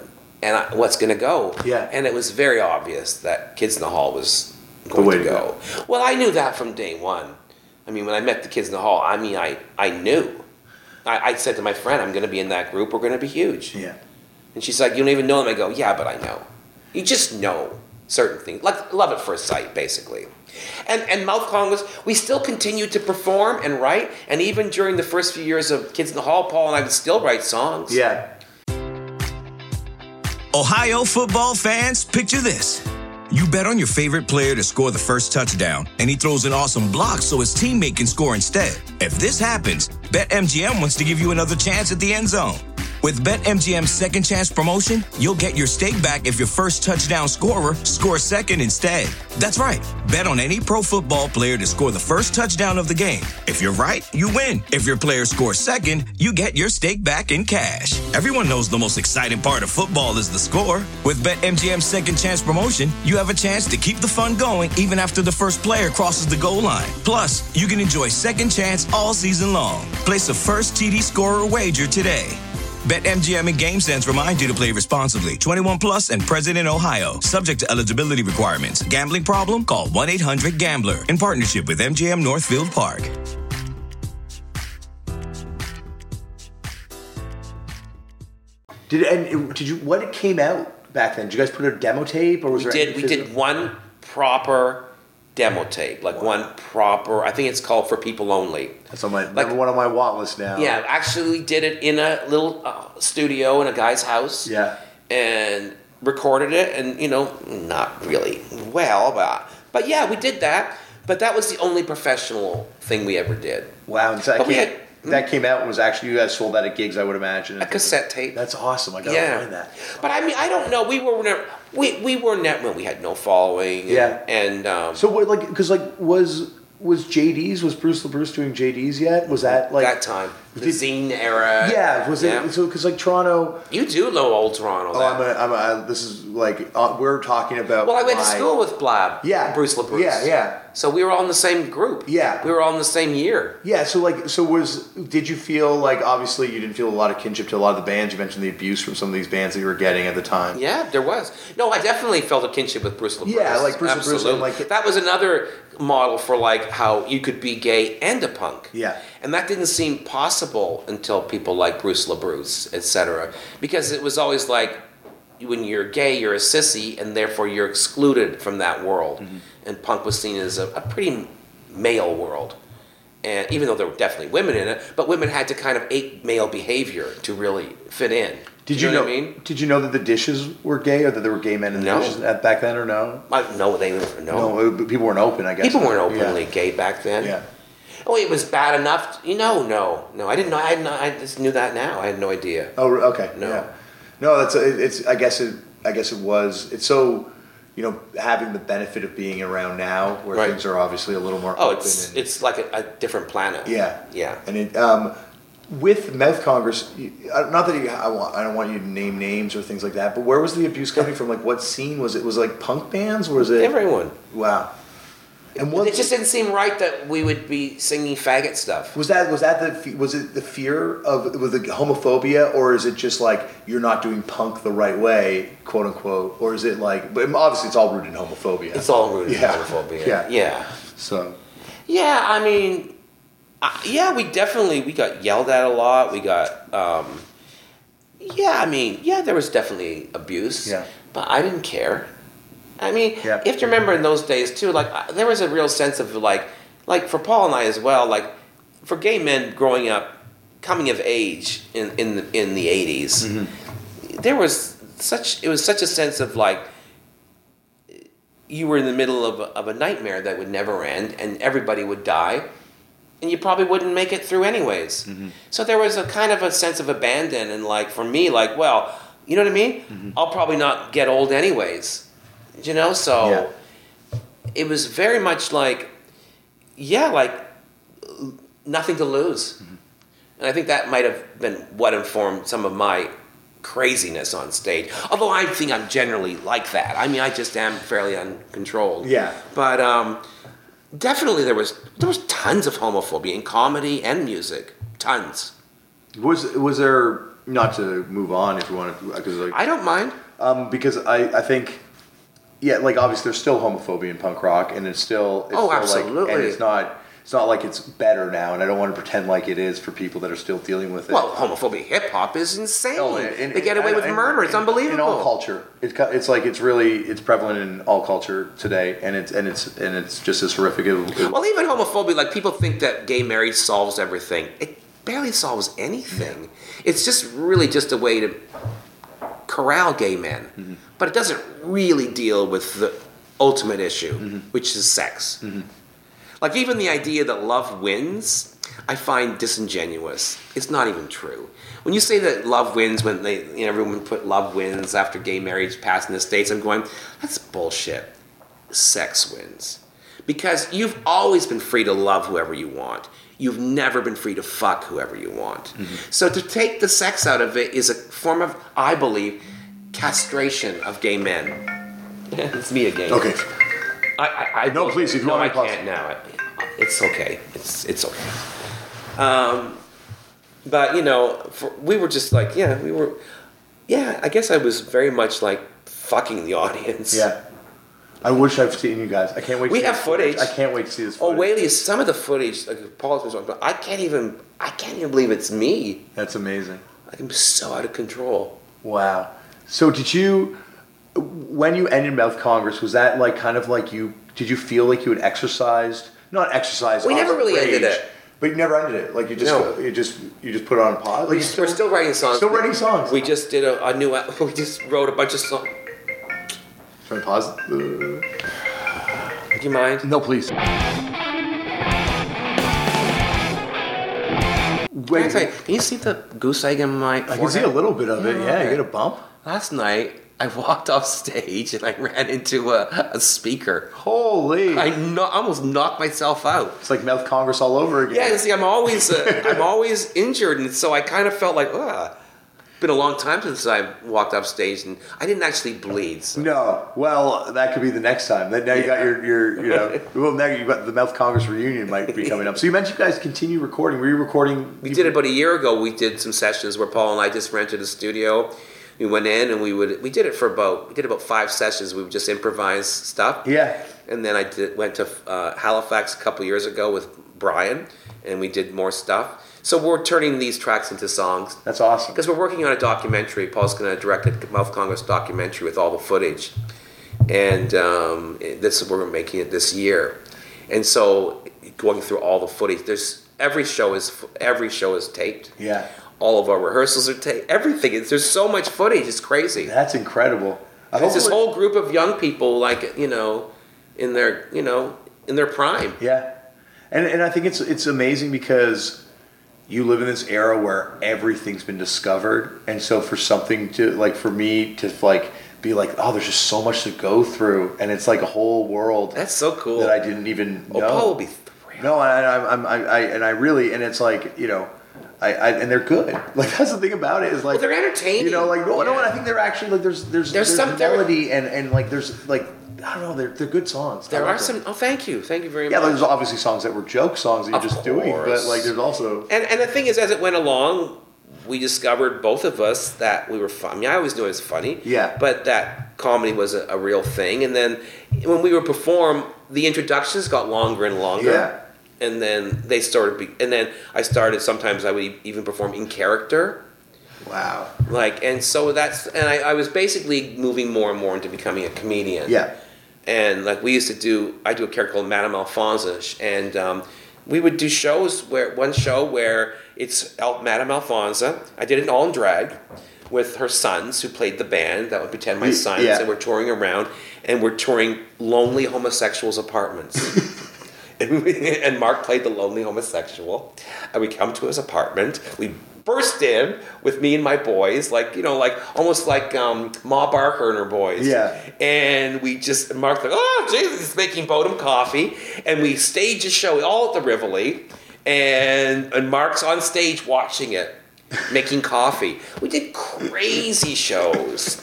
go. Yeah. And it was very obvious that Kids in the Hall was going to go. Well, I knew that from day one. I mean, when I met the Kids in the Hall, I knew. I said to my friend, I'm going to be in that group. We're going to be huge. Yeah. And she's like, you don't even know them? I go, yeah, but I know. You just know certain things. Like love at first sight, basically. And Mouth Congas, we still continued to perform and write. And even during the first few years of Kids in the Hall, Paul and I would still write songs. Yeah. Ohio football fans, picture this. You bet on your favorite player to score the first touchdown, and he throws an awesome block so his teammate can score instead. If this happens, BetMGM wants to give you another chance at the end zone. With BetMGM's Second Chance promotion, you'll get your stake back if your first touchdown scorer scores second instead. That's right. Bet on any pro football player to score the first touchdown of the game. If you're right, you win. If your player scores second, you get your stake back in cash. Everyone knows the most exciting part of football is the score. With BetMGM's Second Chance promotion, you have a chance to keep the fun going even after the first player crosses the goal line. Plus, you can enjoy Second Chance all season long. Place a first TD scorer wager today. BetMGM and GameSense remind you to play responsibly. 21 plus and present in Ohio. Subject to eligibility requirements. Gambling problem? Call 1-800-GAMBLER. In partnership with MGM Northfield Park. What came out back then? Did you guys put a demo tape, or was We did one proper demo tape, one proper. I think it's called For People Only. That's on my number one on my want list now. Yeah, actually, we did it in a little studio in a guy's house. Yeah, and recorded it, and not really well, but yeah, we did that. But that was the only professional thing we ever did. Wow, and so that came out and was actually, you guys sold that at gigs, I would imagine. A cassette tape. That's awesome. I gotta find that. But I mean, I don't know. We were never. We had no following. Yeah. And so what, was JD's, was Bruce LaBruce doing JD's yet? Was that that time? The zine era. Yeah. Was it? So because Toronto. You do know old Toronto. Oh, this is we're talking about. Well, I went to school with Blab. Yeah. Bruce LaBruce. Yeah. So we were all in the same group. Yeah. We were all in the same year. Yeah. Did you feel obviously you didn't feel a lot of kinship to a lot of the bands? You mentioned the abuse from some of these bands that you were getting at the time. Yeah, there was. No, I definitely felt a kinship with Bruce LaBruce. Yeah, Bruce Absolutely. LaBruce. That was another model for how you could be gay and a punk. Yeah. And that didn't seem possible until people like Bruce LaBruce, etc. Because it was always when you're gay, you're a sissy, and therefore you're excluded from that world. Mm-hmm. And punk was seen as a pretty male world. And even though there were definitely women in it, but women had to kind of ape male behavior to really fit in. Did you know what I mean? Did you know that the Dishes were gay, or that there were gay men in the Dishes back then, or no? No, they were no. People weren't open, I guess. People weren't openly gay back then. Yeah. Oh, it was bad enough. No. I didn't know. I just knew that now. I had no idea. Oh, okay. No. Yeah. No, it's. I guess it was. It's so. Having the benefit of being around now, where things are obviously a little more. Oh, open it's like a different planet. Yeah. Yeah. And with Mouth Congress, not that I don't want you to name names or things like that, but where was the abuse coming from? What scene was it? Was it punk bands? Or was it everyone? Wow. And it just didn't seem right that we would be singing faggot stuff. Was it the fear of the homophobia, or is it just you're not doing punk the right way, quote unquote, or is it but obviously it's all rooted in homophobia. It's all rooted in homophobia. Yeah. So. Yeah, I mean, we got yelled at a lot. We got, there was definitely abuse. Yeah. But I didn't care. I mean, you have to remember in those days too, there was a real sense of for Paul and I as well, for gay men growing up, coming of age in the 80s, mm-hmm. It was such a sense of you were in the middle of a nightmare that would never end, and everybody would die, and you probably wouldn't make it through anyways. Mm-hmm. So there was a kind of a sense of abandon, and for me, well, you know what I mean? Mm-hmm. I'll probably not get old anyways. So it was very much nothing to lose. Mm-hmm. And I think that might have been what informed some of my craziness on stage. Although I think I'm generally like that. I mean, I just am fairly uncontrolled. Yeah. But definitely there was tons of homophobia in comedy and music. Tons. Was there, not to move on if you want to, because I don't mind. Because I think... Yeah, obviously there's still homophobia in punk rock, and it's still absolutely, and it's not like it's better now, and I don't want to pretend like it is for people that are still dealing with it. Well, homophobia hip hop is insane. They get away with murder. It's unbelievable. In all culture, it's prevalent in all culture today, and it's just as horrific. Well, even homophobia, people think that gay marriage solves everything. It barely solves anything. Yeah. It's just really just a way to corral gay men. Mm-hmm. But it doesn't really deal with the ultimate issue, mm-hmm. which is sex. Mm-hmm. Even the idea that love wins, I find disingenuous. It's not even true. When you say that love wins, when everyone put love wins after gay marriage passed in the States, I'm going, that's bullshit. Sex wins. Because you've always been free to love whoever you want. You've never been free to fuck whoever you want. Mm-hmm. So to take the sex out of it is a form of, I believe, castration of gay men. It's me again. Okay. I no, please. If you want, I can't now. It's okay. It's okay. But we were just like, I guess I was very much like fucking the audience. Yeah. I wish I've seen you guys. I can't wait. We have footage. I can't wait to see this Oh, footage. Whaley, some of the footage, like Paul's was talking about, I can't even believe it's me. That's amazing. I'm so out of control. Wow. So when you ended Mouth Congress, was that like kind of like did you feel like you had exercised? Not exercised. We never really ended it. But you never ended it. Like you just put it on pause. Like We're still writing songs. Still writing songs. We just did a new. We just wrote a bunch of songs. Try to pause. Do you mind? No, please. Can you see the goose egg in my forehead? I can see a little bit of it. Yeah, you get a bump. Last night, I walked off stage and I ran into a speaker. Holy! I almost knocked myself out. It's like Mouth Congress all over again. Yeah, you see, I'm always injured, and so I kind of felt like, been a long time since I walked off stage, and I didn't actually bleed. So. No, well, that could be the next time. Now you got your well, now you got the Mouth Congress reunion might be coming up. So you mentioned you guys continue recording. Were you recording? We did it about a year ago. We did some sessions where Paul and I just rented a studio. We went in and we did about 5 sessions. We would just improvise stuff. Yeah. And then went to Halifax a couple years ago with Brian, and we did more stuff. So we're turning these tracks into songs. That's awesome. Because we're working on a documentary. Paul's going to direct a Mouth Congress documentary with all the footage, and we're making it this year. And so going through all the footage, every show is taped. Yeah. All of our rehearsals are taped. Everything. There's so much footage. It's crazy. That's incredible. There's this whole group of young people, like in their prime. Yeah, and I think it's amazing because you live in this era where everything's been discovered, and so for something to for me to be like, oh, there's just so much to go through, and it's like a whole world. That's so cool that I didn't even know. Paul will be thrilled. No, I really, and it's like and they're good. Like that's the thing about it is like they're entertaining. No, I think they're actually like there's some melody and like there's like I don't know, they're good songs. There are some. Oh, thank you very much. Yeah, there's obviously songs that were joke songs that you're just doing, but like there's also and the thing is, as it went along, we discovered both of us that we were funny. I mean, I always knew I was funny. Yeah. But that comedy was a real thing, and then when we would perform, the introductions got longer and longer. Yeah. And then they and then I started. Sometimes I would even perform in character. Wow. And so I was basically moving more and more into becoming a comedian. Yeah. And I do a character called Madame Alphonse, and we would do one show where it's Madame Alphonse. I did it all in drag with her sons who played the band. That would pretend my sons, and we're touring around, and we're touring lonely homosexuals' apartments. And Mark played the lonely homosexual, and we come to his apartment. We burst in with me and my boys, almost like Ma Barker and her boys. Yeah. And Mark's like, oh, Jesus, he's making Bodum coffee, and we stage a show all at the Rivoli, and Mark's on stage watching it, making coffee. We did crazy shows.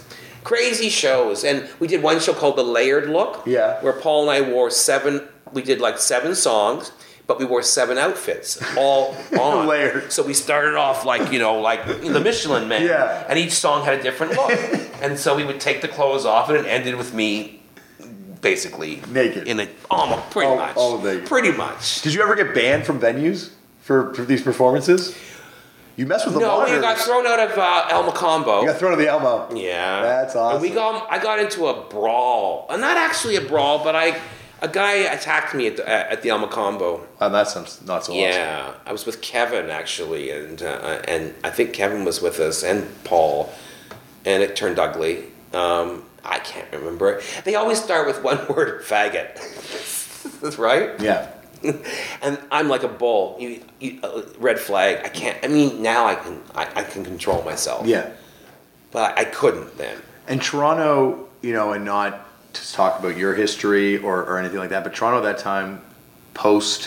And we did one show called The Layered Look, where Paul and I wore 7. We did 7 songs, but we wore 7 outfits, all on. Layered. So we started off like the Michelin Man, and each song had a different look. And so we would take the clothes off, and it ended with me basically naked. Pretty much. Did you ever get banned from venues for these performances? You messed with the monitors. No, we got thrown out of El Macombo. You got thrown out of the Elmo. Yeah. That's awesome. And I got into a brawl. Not actually a brawl, but a guy attacked me at the El Macombo. Oh, that sounds not so awesome. Yeah. I was with Kevin, actually, and I think Kevin was with us, and Paul, and it turned ugly. I can't remember it. They always start with one word, faggot. That's right? Yeah. And I'm like a bull. Red flag. I can't. I mean, now I can control myself. Yeah. But I couldn't then. And Toronto, and not to talk about your history or anything like that, but Toronto at that time, post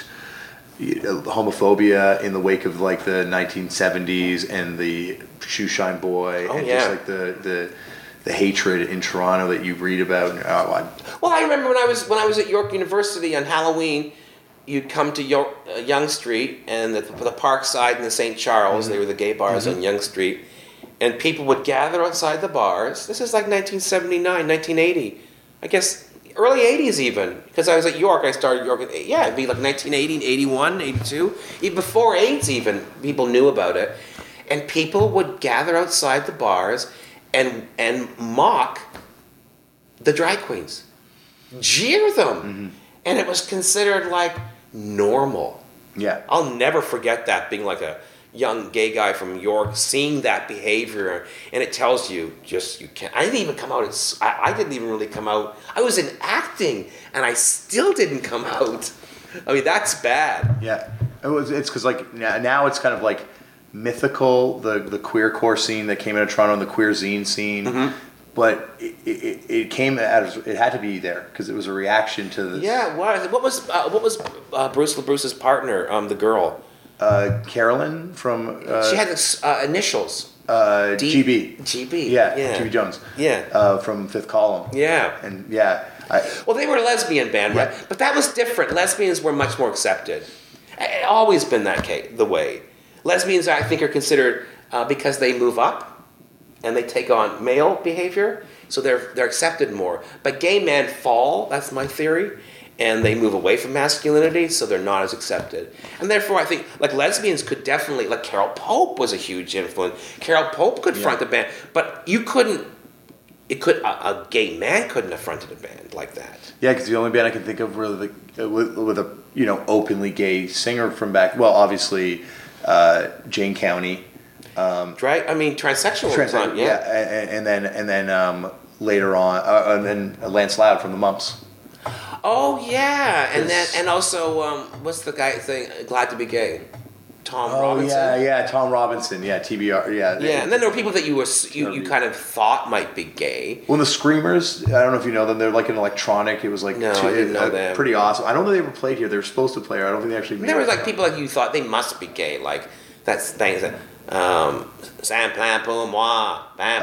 homophobia in the wake of the 1970s and the Shoeshine Boy just the hatred in Toronto that you read about. Well, I remember when I was at York University on Halloween. you'd come to Yonge Street and the Park Side and the St. Charles. They were the gay bars on Yonge Street. And people would gather outside the bars. This is like 1979, 1980. I guess early 80s even. Because I was at York. I started York. Yeah, it'd be like 1980, 81, 82. Even before AIDS even, people knew about it. And people would gather outside the bars and mock the drag queens. Jeer them. And it was considered like normal. Yeah. I'll never forget that, being like a young gay guy from York, seeing that behavior, and it tells you you can't. I didn't even come out. I didn't even really come out. I was in acting, and I still didn't come out. I mean, that's bad. Yeah, it's because like now it's kind of like mythical, the queer core scene that came out of Toronto and the queer zine scene. But it came as it had to be there because it was a reaction to this. Yeah, what was Bruce LaBruce's partner, the girl? Carolyn from. She had initials. GB. GB. Yeah. Yeah. GB Jones. Yeah. From Fifth Column. Yeah. And yeah. Well, they were a lesbian band, right? But that was different. Lesbians were much more accepted. It's always been the way. Lesbians, I think, are considered because they move up. And they take on male behavior, so they're accepted more. But gay men fall, that's my theory, and they move away from masculinity, so they're not as accepted. And therefore, I think like lesbians could definitely, like Carol Pope was a huge influence. Carol Pope could front a band, but you couldn't. A gay man couldn't have fronted a band like that. Yeah, because the only band I can think of really with a openly gay singer from back. Well, obviously, Jane County. Transsexual. And then later on, and then Lance Loud from the Mumps. Oh yeah, and also what's the guy thing? Glad to be gay. Tom Robinson. Oh yeah, Tom Robinson. Yeah, TBR. Yeah. Yeah, and then there were people that you kind of thought might be gay. Well, the Screamers. I don't know if you know them. They're like an electronic. It was like I didn't know them. Pretty awesome. I don't know they ever played here. They were supposed to play here. I don't think they actually. There was like people like you thought they must be gay. Like that's things that. Sam Plan Pour Moi.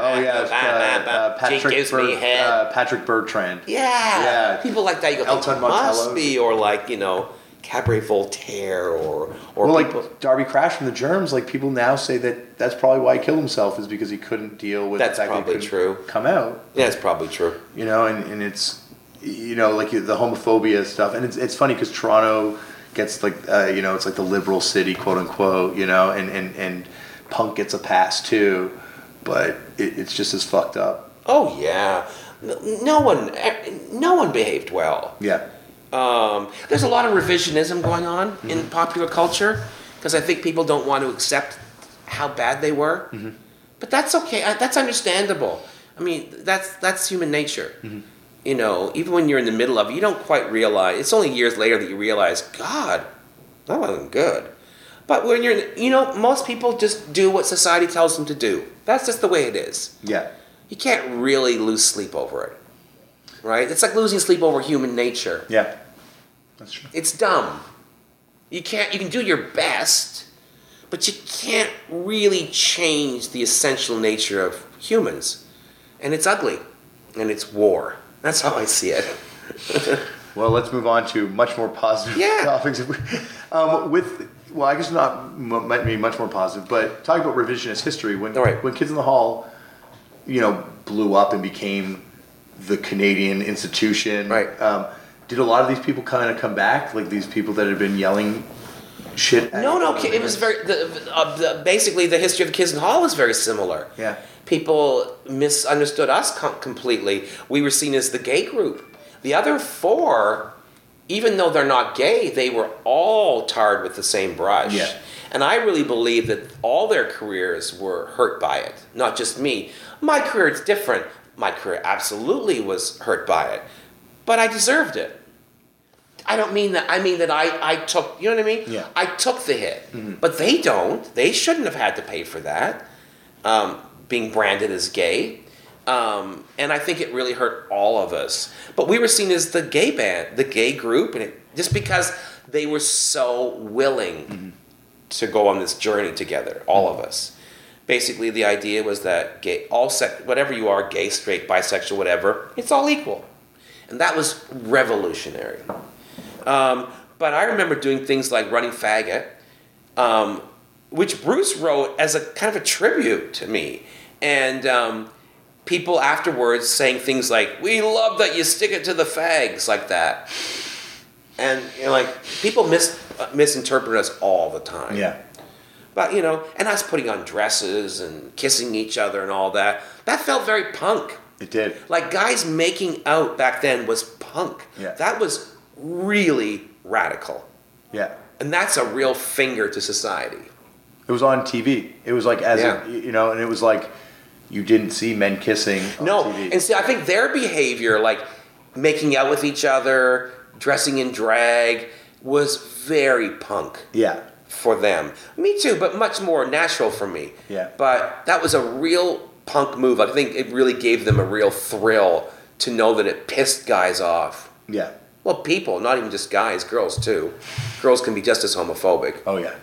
She gives me head. Patrick Bertrand. Yeah. People like that. You go, Elton must be, or like Cabaret Voltaire, or like Darby Crash from the Germs. Like people now say that's probably why he killed himself is because he couldn't deal with. That's the fact probably that he true. Come out. Yeah, it's probably true. And it's like the homophobia stuff, and it's funny because Toronto gets like it's like the liberal city, quote unquote. And punk gets a pass too, but it's just as fucked up. Oh yeah, no one behaved well. Yeah. There's a lot of revisionism going on in popular culture because I think people don't want to accept how bad they were. But that's okay. That's understandable. I mean, that's human nature. Even when you're in the middle of it, you don't quite realize. It's only years later that you realize, God, that wasn't good. But when you're, most people just do what society tells them to do. That's just the way it is. Yeah. You can't really lose sleep over it, right? It's like losing sleep over human nature. Yeah, that's true. It's dumb. You can do your best, but you can't really change the essential nature of humans. And it's ugly. And it's war. That's how I see it. Well, let's move on to much more positive topics. Well, I guess might be much more positive, but talking about revisionist history, when Kids in the Hall, blew up and became the Canadian institution, did a lot of these people kind of come back, like these people that had been yelling shit? No, it was basically the history of the Kids in the Hall was very similar. Yeah. People misunderstood us completely. We were seen as the gay group. The other four, even though they're not gay, they were all tarred with the same brush. Yeah. And I really believe that all their careers were hurt by it, not just me. My career is different. My career absolutely was hurt by it. But I deserved it. I don't mean that. I mean that I took, you know what I mean? Yeah. I took the hit. But they don't. They shouldn't have had to pay for that, being branded as gay. And I think it really hurt all of us. But we were seen as the gay band, the gay group, and just because they were so willing to go on this journey together, all of us. Basically, the idea was that gay, whatever you are, gay, straight, bisexual, whatever, it's all equal. And that was revolutionary. But But I remember doing things like Running Faggot, which Bruce wrote as a kind of a tribute to me. And people afterwards saying things like, "We love that you stick it to the fags," like that. And people misinterpret us all the time. Yeah. But and us putting on dresses and kissing each other and all that felt very punk. It did. Like, guys making out back then was punk. Yeah. That was really radical. Yeah. And that's a real finger to society. It was on TV. It was like, and it was like, you didn't see men kissing on TV. And see, I think their behavior, like making out with each other, dressing in drag, was very punk. Yeah. For them. Me too, but much more natural for me. Yeah. But that was a real punk move. I think it really gave them a real thrill to know that it pissed guys off. Yeah. Well, people, not even just guys, girls too. Girls can be just as homophobic. Oh yeah.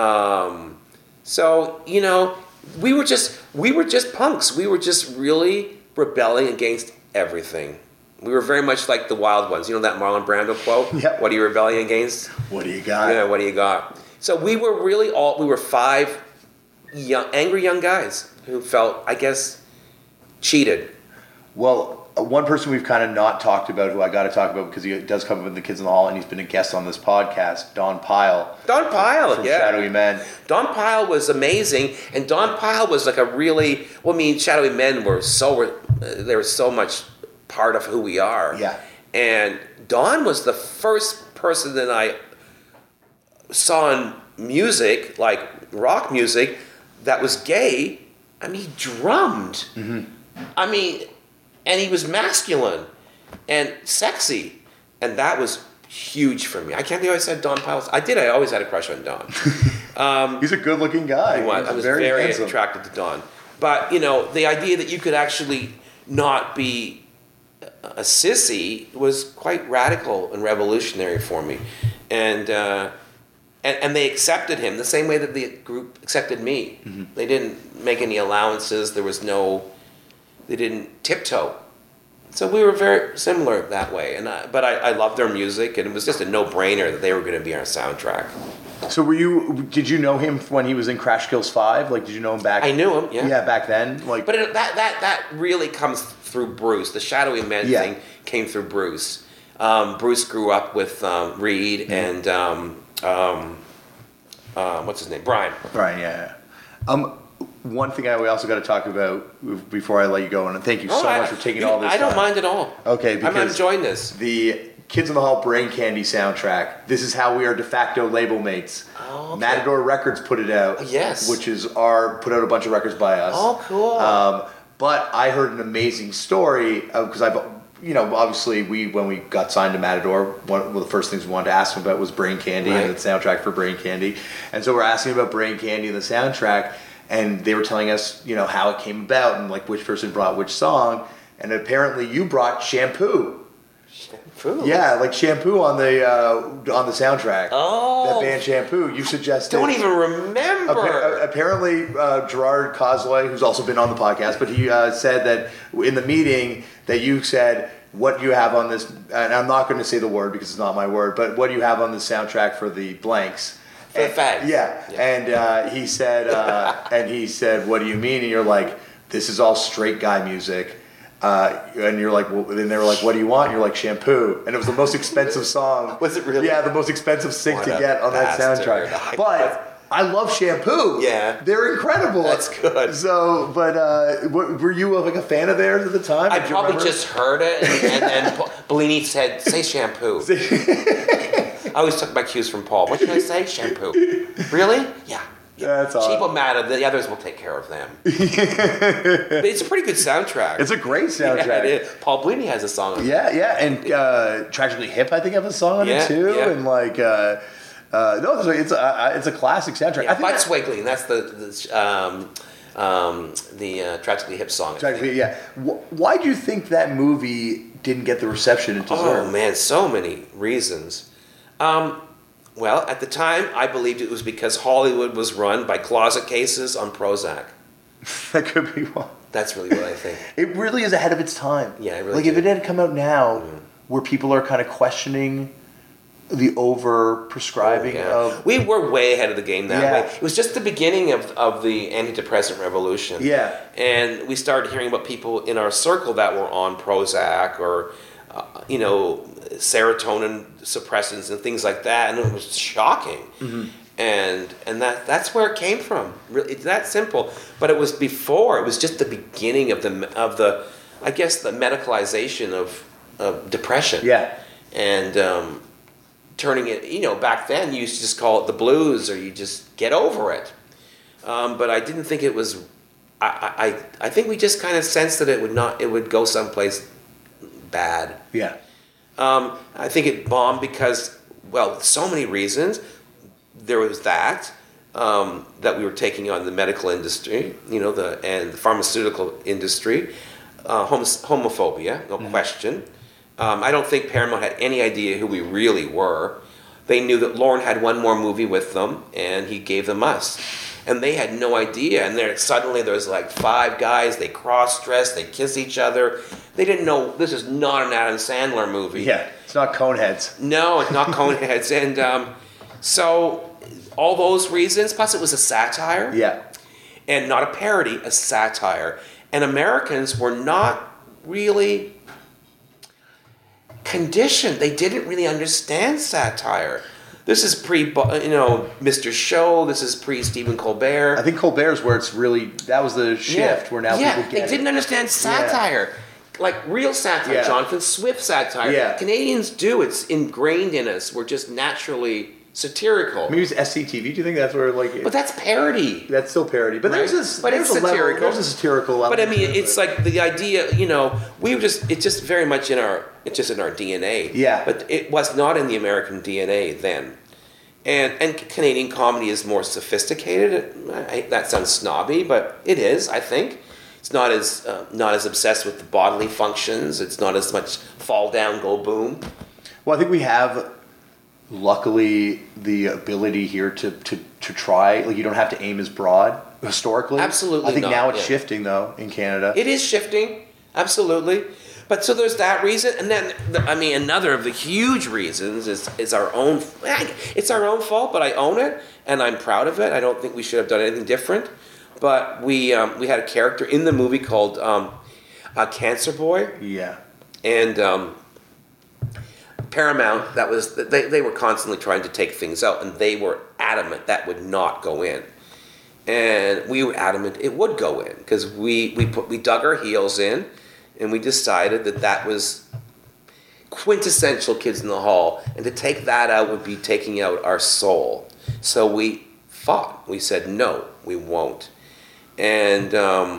So, we were just punks. We were just really rebelling against everything. We were very much like the Wild Ones. You know that Marlon Brando quote? Yeah. What are you rebelling against? What do you got? Yeah, what do you got? So we were 5 angry young guys who felt, I guess, cheated. Well, one person we've kind of not talked about, who I got to talk about because he does come up in the Kids in the Hall, and he's been a guest on this podcast, Don Pyle. Don Pyle, from yeah. Shadowy Men. Don Pyle was amazing, and Don Pyle was like a really, Shadowy Men they were so much part of who we are. Yeah. And Don was the first person that I saw in music, like rock music, that was gay. I mean, he drummed. Mm-hmm. I mean, and he was masculine and sexy, and that was huge for me. I can't believe I said Don Pyle. I always had a crush on Don. He's a good-looking guy. I was very attracted to Don. But, the idea that you could actually not be a sissy was quite radical and revolutionary for me. And they accepted him the same way that the group accepted me. Mm-hmm. They didn't make any allowances. They didn't tiptoe. So we were very similar that way. But I loved their music, and it was just a no-brainer that they were going to be our soundtrack. So did you know him when he was in Crash Kills 5? Like, did you know him back? I knew him, yeah. Yeah, back then? Like, but that really comes through Bruce. The Shadowy Men thing came through Bruce. Bruce grew up with Reed and what's his name? Brian. Brian, yeah. One thing we also got to talk about before I let you go, and thank you so much for taking all this time. I don't mind at all. Okay, because I'm enjoying this. The Kids in the Hall Brain Candy soundtrack. This is how we are de facto label mates. Oh, okay. Matador Records put it out. Yes. Which is put out a bunch of records by us. Oh, cool. But I heard an amazing story because obviously when we got signed to Matador, one of the first things we wanted to ask them about was Brain Candy and the soundtrack for Brain Candy. And so we're asking about Brain Candy and the soundtrack, and they were telling us, how it came about and like which person brought which song. And apparently you brought Shampoo. Shampoo? Yeah, like Shampoo on the soundtrack. Oh. That band Shampoo. You suggested. Don't even remember. Apparently, Gerard Cosloy, who's also been on the podcast, but he said that in the meeting that you said, what do you have on this, and I'm not going to say the word because it's not my word, but what do you have on the soundtrack for the blanks? For the fags. Yeah. And he said, what do you mean? And you're like, this is all straight guy music. And you're like, well, then they were like, what do you want? And you're like, Shampoo. And it was the most expensive song. Was it really? Yeah, the most expensive sync to get on that soundtrack. But I love Shampoo. Yeah. They're incredible. That's good. So, but were you like a fan of theirs at the time? I probably just heard it, and Bellini said, say Shampoo. I always took my cues from Paul. What should I say? Shampoo. Really? Yeah. That's awesome. Cheap will matter. The others will take care of them. But it's a pretty good soundtrack. It's a great soundtrack. Yeah, it is. Paul Bellini has a song on it. Yeah. And Tragically Hip, I think, have a song on it too. Yeah. And like, no, it's a classic soundtrack. Yeah, Butt Swiggly, and that's the Tragically Hip song. Tragically, yeah. Why do you think that movie didn't get the reception it deserved? Oh man, so many reasons. Well, at the time, I believed it was because Hollywood was run by closet cases on Prozac. That could be one. That's really what I think. It really is ahead of its time. Yeah, it really like did. If it had come out now, where people are kind of questioning the over prescribing of. We were way ahead of the game that Yeah. way. It was just the beginning of the antidepressant revolution. Yeah. And we started hearing about people in our circle that were on Prozac or, serotonin suppressants and things like that, and it was shocking. Mm-hmm. And that's where it came from. Really, it's that simple. But it was before. It was just the beginning of the I guess the medicalization of depression. Yeah. And turning it, back then you used to just call it the blues, or you just get over it. But I didn't think it was. I think we just kind of sensed that it would go someplace bad. Yeah. I think it bombed because, well, so many reasons. There was that we were taking on the medical industry, and the pharmaceutical industry, homophobia, no question. I don't think Paramount had any idea who we really were. They knew that Lorne had one more movie with them, and he gave them us. And they had no idea. And suddenly there's like 5 guys, they cross-dress, they kiss each other. They didn't know this is not an Adam Sandler movie. Yeah, it's not Coneheads. No, it's not Coneheads. And so all those reasons, plus it was a satire. Yeah. And not a parody, a satire. And Americans were not really conditioned. They didn't really understand satire. This is Mr. Show. This is pre-Stephen Colbert. I think Colbert's where it's really, that was the shift where now people get they didn't understand satire. Like real satire, Jonathan Swift satire. Yeah. Canadians do. It's ingrained in us. We're just naturally satirical. Maybe it's SCTV. Do you think that's where But that's parody. That's still parody. But Right. there's But it's a level, satirical. there's a satirical level. But I mean, it's like the idea. It's just very much in our DNA. Yeah. But it was not in the American DNA then. And Canadian comedy is more sophisticated. That sounds snobby, but it is. I think it's not as obsessed with the bodily functions. It's not as much fall down, go boom. Well, I think we have, luckily, the ability here to try. Like, you don't have to aim as broad historically. Absolutely I think not, now it's yeah. shifting though in Canada. It is shifting, absolutely. But so there's that reason, and then another of the huge reasons is our own. It's our own fault, but I own it and I'm proud of it. I don't think we should have done anything different. But we had a character in the movie called Cancer Boy. Yeah. And Paramount, they were constantly trying to take things out, and they were adamant that would not go in. And we were adamant it would go in because we dug our heels in, and we decided that was quintessential Kids in the Hall, and to take that out would be taking out our soul. So we fought. We said no, we won't. And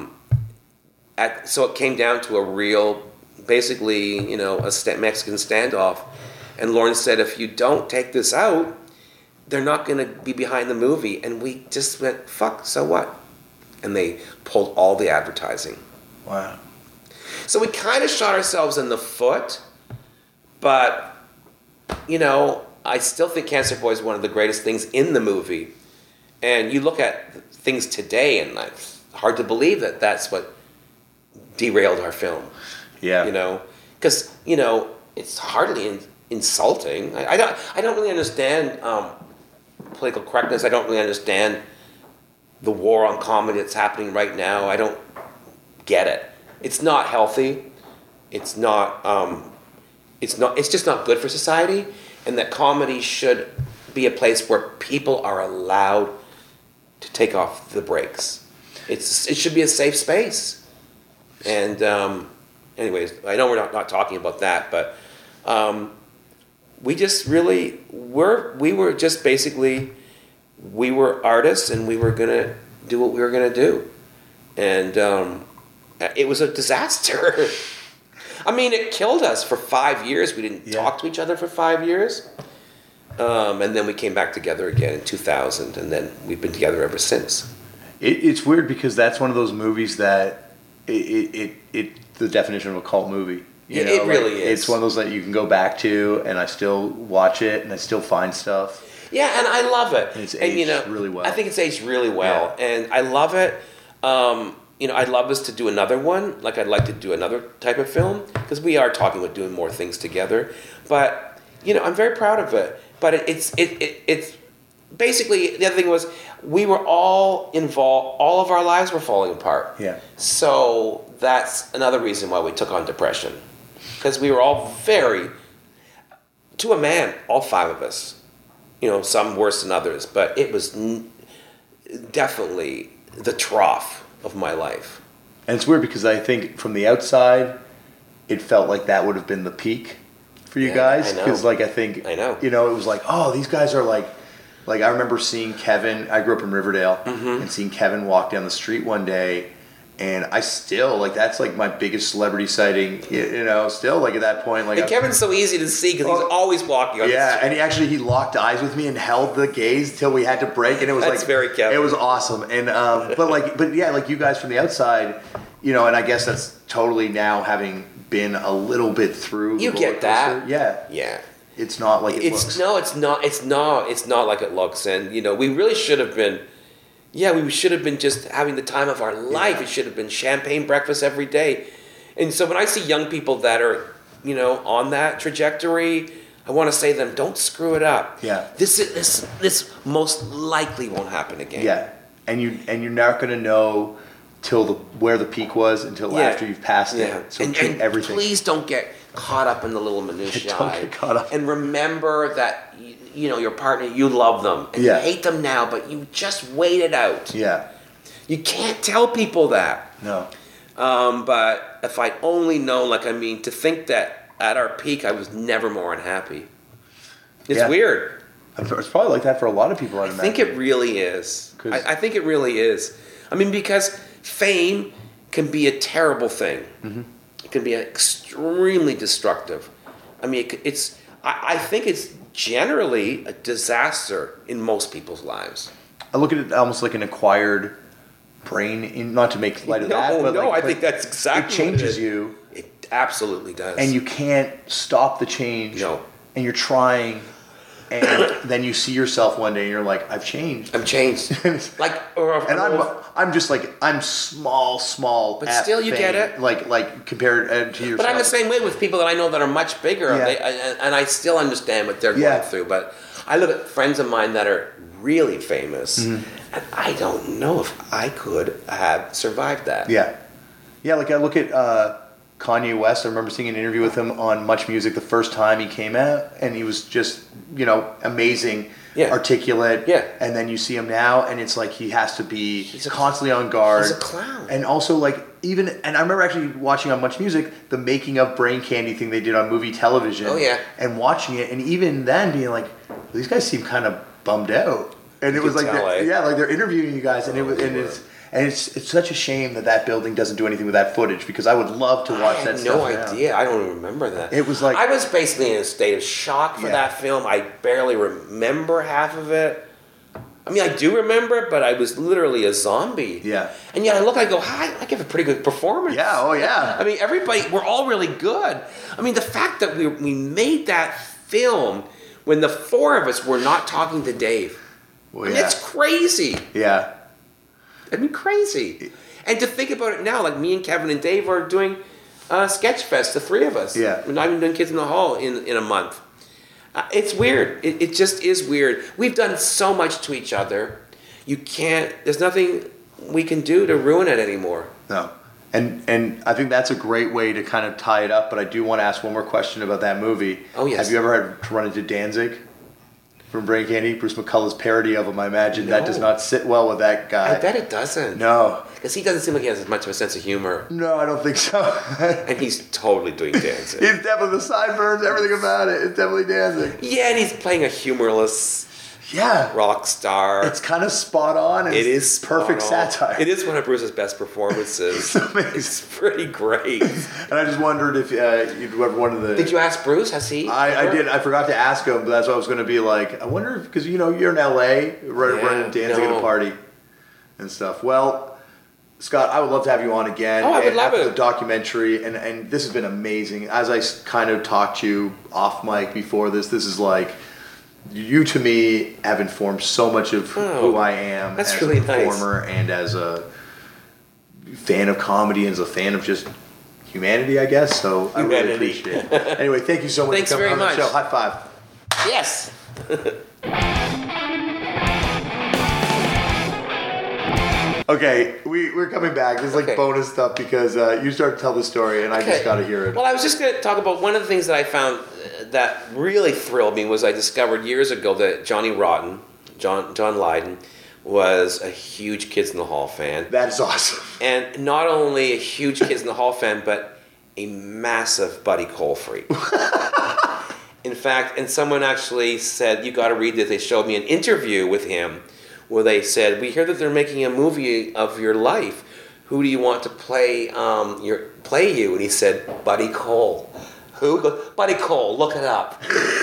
so it came down to a real, basically, a Mexican standoff. And Lorne said, if you don't take this out, they're not going to be behind the movie. And we just went, fuck, so what? And they pulled all the advertising. Wow. So we kind of shot ourselves in the foot. But, I still think Cancer Boy is one of the greatest things in the movie. And you look at things today, and it's hard to believe that that's what derailed our film. Yeah. Because it's hardly insulting. I don't really understand political correctness. I don't really understand the war on comedy that's happening right now. I don't get it. It's not healthy. It's not. It's just not good for society. And that comedy should be a place where people are allowed to take off the brakes. It should be a safe space. And anyways, I know we're not talking about that, but we just really we were just basically, we were artists and we were gonna do what we were gonna do, and it was a disaster. I mean, it killed us for 5 years. We didn't talk to each other for 5 years. And then we came back together again in 2000, and then we've been together ever since. It's weird because that's one of those movies that it's the definition of a cult movie. It really is. It's one of those that you can go back to, and I still watch it, and I still find stuff. Yeah, and I love it. And it's aged really well. I think it's aged really well, and I love it. I'd love us to do another one. Like, I'd like to do another type of film, because we are talking about doing more things together. But I'm very proud of it. But it's basically, the other thing was, we were all involved. All of our lives were falling apart. Yeah. So that's another reason why we took on depression, because we were all very, to a man, all 5 of us. Some worse than others, but it was definitely the trough of my life. And it's weird because I think from the outside, it felt like that would have been the peak for you guys. I know. Because I think, I know. It was like, oh, these guys are like I remember seeing Kevin. I grew up in Riverdale, and seeing Kevin walk down the street one day, and I still that's like my biggest celebrity sighting. Still at that point, And Kevin's so easy to see because he's always walking on the street. And he locked eyes with me and held the gaze till we had to break, and it was That's very Kevin. It was awesome, and but you guys from the outside, and I guess that's totally now having been a little bit through. You the get that, yeah. It's not like it looks. No, it's not. It's not like it looks, and we really should have been. Yeah, we should have been just having the time of our life. It should have been champagne breakfast every day. And so when I see young people that are, on that trajectory, I want to say to them, don't screw it up. Yeah. This most likely won't happen again. Yeah, and you're not going to know till where the peak was until after you've passed it. So treat everything. Please don't get caught up in the little minutiae. Don't get caught up. And remember that your partner, you love them and you hate them now, but you just wait it out. Yeah. You can't tell people that. No. But if I'd only known, to think that at our peak I was never more unhappy. It's weird. It's probably like that for a lot of people, I'd imagine. I think it really is. I think it really is. Because fame can be a terrible thing. Mm-hmm. It can be extremely destructive. I think it's generally a disaster in most people's lives. I look at it almost like an acquired brain, not to make light of that, but I think that's exactly it changes you. It absolutely does. And you can't stop the change. No. And you're trying, and then you see yourself one day and you're like, I've changed. I'm changed. I'm small. But still, you get it. Like compared to yourself. But I'm the same way with people that I know that are much bigger, and I still understand what they're going through. But I look at friends of mine that are really famous, and I don't know if I could have survived that. Yeah. I look at Kanye West. I remember seeing an interview with him on Much Music the first time he came out, and he was just, amazing, articulate. Yeah. And then you see him now, and it's like he has to be constantly on guard. He's a clown. And also, and I remember actually watching on Much Music the making of Brain Candy thing they did on movie television. Oh, yeah. And watching it, and even then being like, these guys seem kind of bummed out. And it was like, they're interviewing you guys, and it's such a shame that building doesn't do anything with that footage, because I would love to watch that stuff. I had no idea. I don't even remember that. It was like, I was basically in a state of shock for that film. I barely remember half of it. I do remember it, but I was literally a zombie. Yeah. And yet I go, I give a pretty good performance. Yeah, oh yeah. Everybody, we're all really good. The fact that we made that film when the 4 of us were not talking to Dave. Well, it's crazy. Yeah. Crazy. And to think about it now, like me and Kevin and Dave are doing Sketchfest, the 3 of us. Yeah. We're not even doing Kids in the Hall in a month. It's weird. It just is weird. We've done so much to each other. There's nothing we can do to ruin it anymore. No. And I think that's a great way to kind of tie it up, but I do want to ask one more question about that movie. Oh, yes. Have you ever had to run into Danzig from Brain Candy? Bruce McCullough's parody of him, I imagine. No. That does not sit well with that guy. I bet it doesn't. No. Because he doesn't seem like he has as much of a sense of humor. No, I don't think so. And he's totally doing Danzig. He's definitely the sideburns, everything about it. It's definitely Danzig. Yeah, and he's playing a humorless rock star. It's kind of spot on. It is perfect satire. It is one of Bruce's best performances. It's pretty great. And I just wondered if you'd ever one of the... Did you ask Bruce? Has he? I did. I forgot to ask him, but that's what I was going to be like. I wonder if, because you're in L.A., running Danzig at a party and stuff. Well, Scott, I would love to have you on again. Oh, I would love it. The documentary, and this has been amazing. As I kind of talked to you off mic before this is like... You, to me, have informed so much of who I am as really a performer and as a fan of comedy and as a fan of just humanity, I guess. So I really appreciate it. Anyway, thank you so much Thanks for coming very on the much. show. High five. Yes. Okay, we're coming back. This is like Okay. bonus stuff because you start to tell the story and I just got to hear it. Well, I was just going to talk about one of the things that I found that really thrilled me was I discovered years ago that Johnny Rotten, John Lydon, was a huge Kids in the Hall fan. That is awesome. And not only a huge Kids in the Hall fan, but a massive Buddy Cole freak. In fact, and someone actually said, you got to read this. They showed me an interview with him where they said, we hear that they're making a movie of your life. Who do you want to play you? And he said, Buddy Cole. Who? He goes, Buddy Cole, look it up.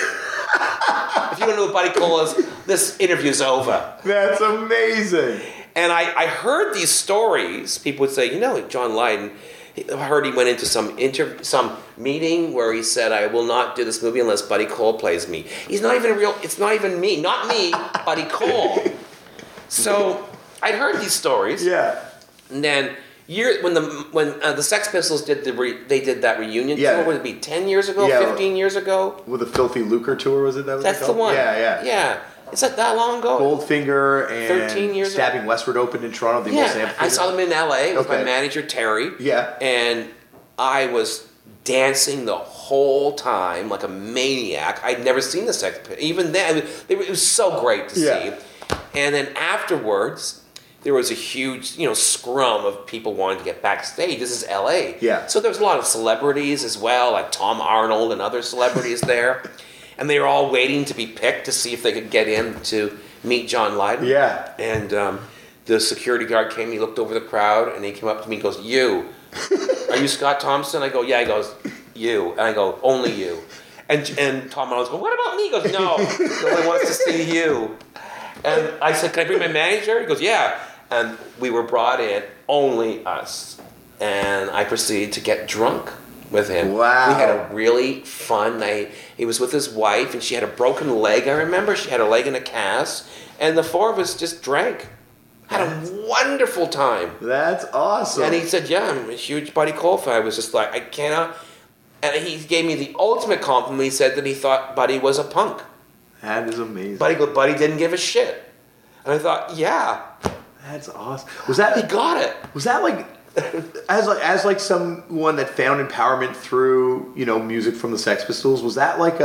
If you don't know who Buddy Cole is, this interview's over. That's amazing. And I heard these stories. People would say, John Lydon, I heard he went into some meeting where he said, I will not do this movie unless Buddy Cole plays me. He's not even it's not even me, not me, Buddy Cole. So I'd heard these stories. Yeah. And then when the Sex Pistols did that reunion tour, would it be 10 years ago, 15 years ago? With the Filthy Lucre tour, was it that? That's the one. Yeah. Is that long ago? Goldfinger and 13 years Stabbing Westward opened in Toronto. I saw them in LA with my manager Terry. Yeah. And I was dancing the whole time like a maniac. I'd never seen the Sex Pistols. Even then, it was so great to see. And then afterwards, there was a huge, scrum of people wanting to get backstage. This is LA. Yeah. So there was a lot of celebrities as well, like Tom Arnold and other celebrities there. And they were all waiting to be picked to see if they could get in to meet John Lydon. Yeah. And the security guard came, he looked over the crowd, and he came up to me and goes, you. Are you Scott Thompson? I go, yeah. He goes, you. And I go, only you. And Tom Arnold's going, what about me? He goes, no. He only wants to see you. And I said, can I bring my manager? He goes, yeah. And we were brought in, only us. And I proceeded to get drunk with him. Wow. We had a really fun night. He was with his wife, and she had a broken leg, I remember. She had her leg in a cast. And the four of us just drank. Had a wonderful time. That's awesome. And he said, yeah, I'm a huge Buddy Cole fan. I was just like, I cannot. And he gave me the ultimate compliment. He said that he thought Buddy was a punk. That is amazing. Buddy didn't give a shit. And I thought, yeah. That's awesome. Was that He got it. Was that like as like someone that found empowerment through, music from the Sex Pistols, was that like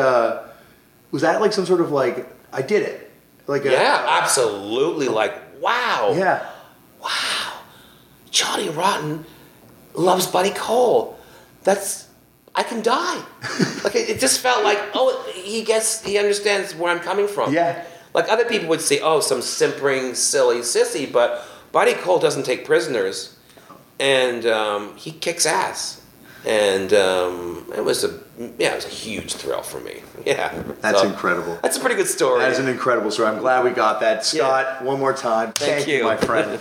some sort of like I did it? Absolutely. Like, wow. Yeah. Wow. Johnny Rotten loves Buddy Cole. I can die. Like it just felt like, he understands where I'm coming from. Yeah. Like other people would say, some simpering, silly sissy, but Buddy Cole doesn't take prisoners, and he kicks ass, and it was a huge thrill for me. Yeah, that's incredible. That's a pretty good story. That is an incredible story. I'm glad we got that, Scott. One more time, thank you, my friend.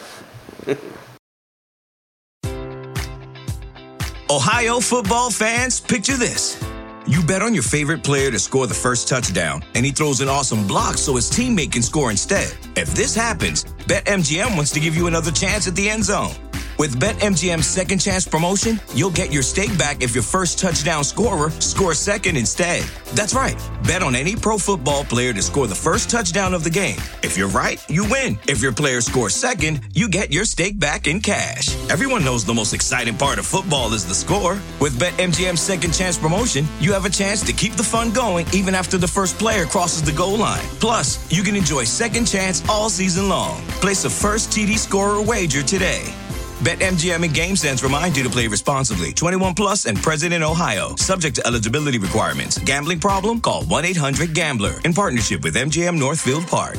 Ohio football fans, picture this. You bet on your favorite player to score the first touchdown, and he throws an awesome block so his teammate can score instead. If this happens, BetMGM wants to give you another chance at the end zone. With BetMGM's second chance promotion, you'll get your stake back if your first touchdown scorer scores second instead. That's right. Bet on any pro football player to score the first touchdown of the game. If you're right, you win. If your player scores second, you get your stake back in cash. Everyone knows the most exciting part of football is the score. With BetMGM's second chance promotion, you have a chance to keep the fun going even after the first player crosses the goal line. Plus, you can enjoy second chance all season long. Place a first TD scorer wager today. BetMGM and GameSense remind you to play responsibly. 21 plus and present in Ohio. Subject to eligibility requirements. Gambling problem? Call 1-800-GAMBLER. In partnership with MGM Northfield Park.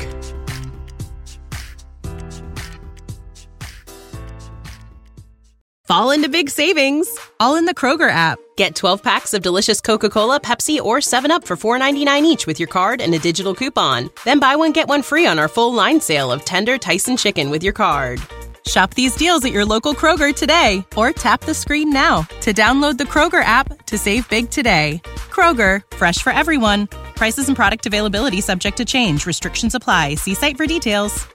Fall into big savings, all in the Kroger app. Get 12 packs of delicious Coca-Cola, Pepsi, or 7-Up for $4.99 each with your card and a digital coupon. Then buy one, get one free on our full line sale of tender Tyson chicken with your card. Shop these deals at your local Kroger today, or tap the screen now to download the Kroger app to save big today. Kroger, fresh for everyone. Prices and product availability subject to change. Restrictions apply. See site for details.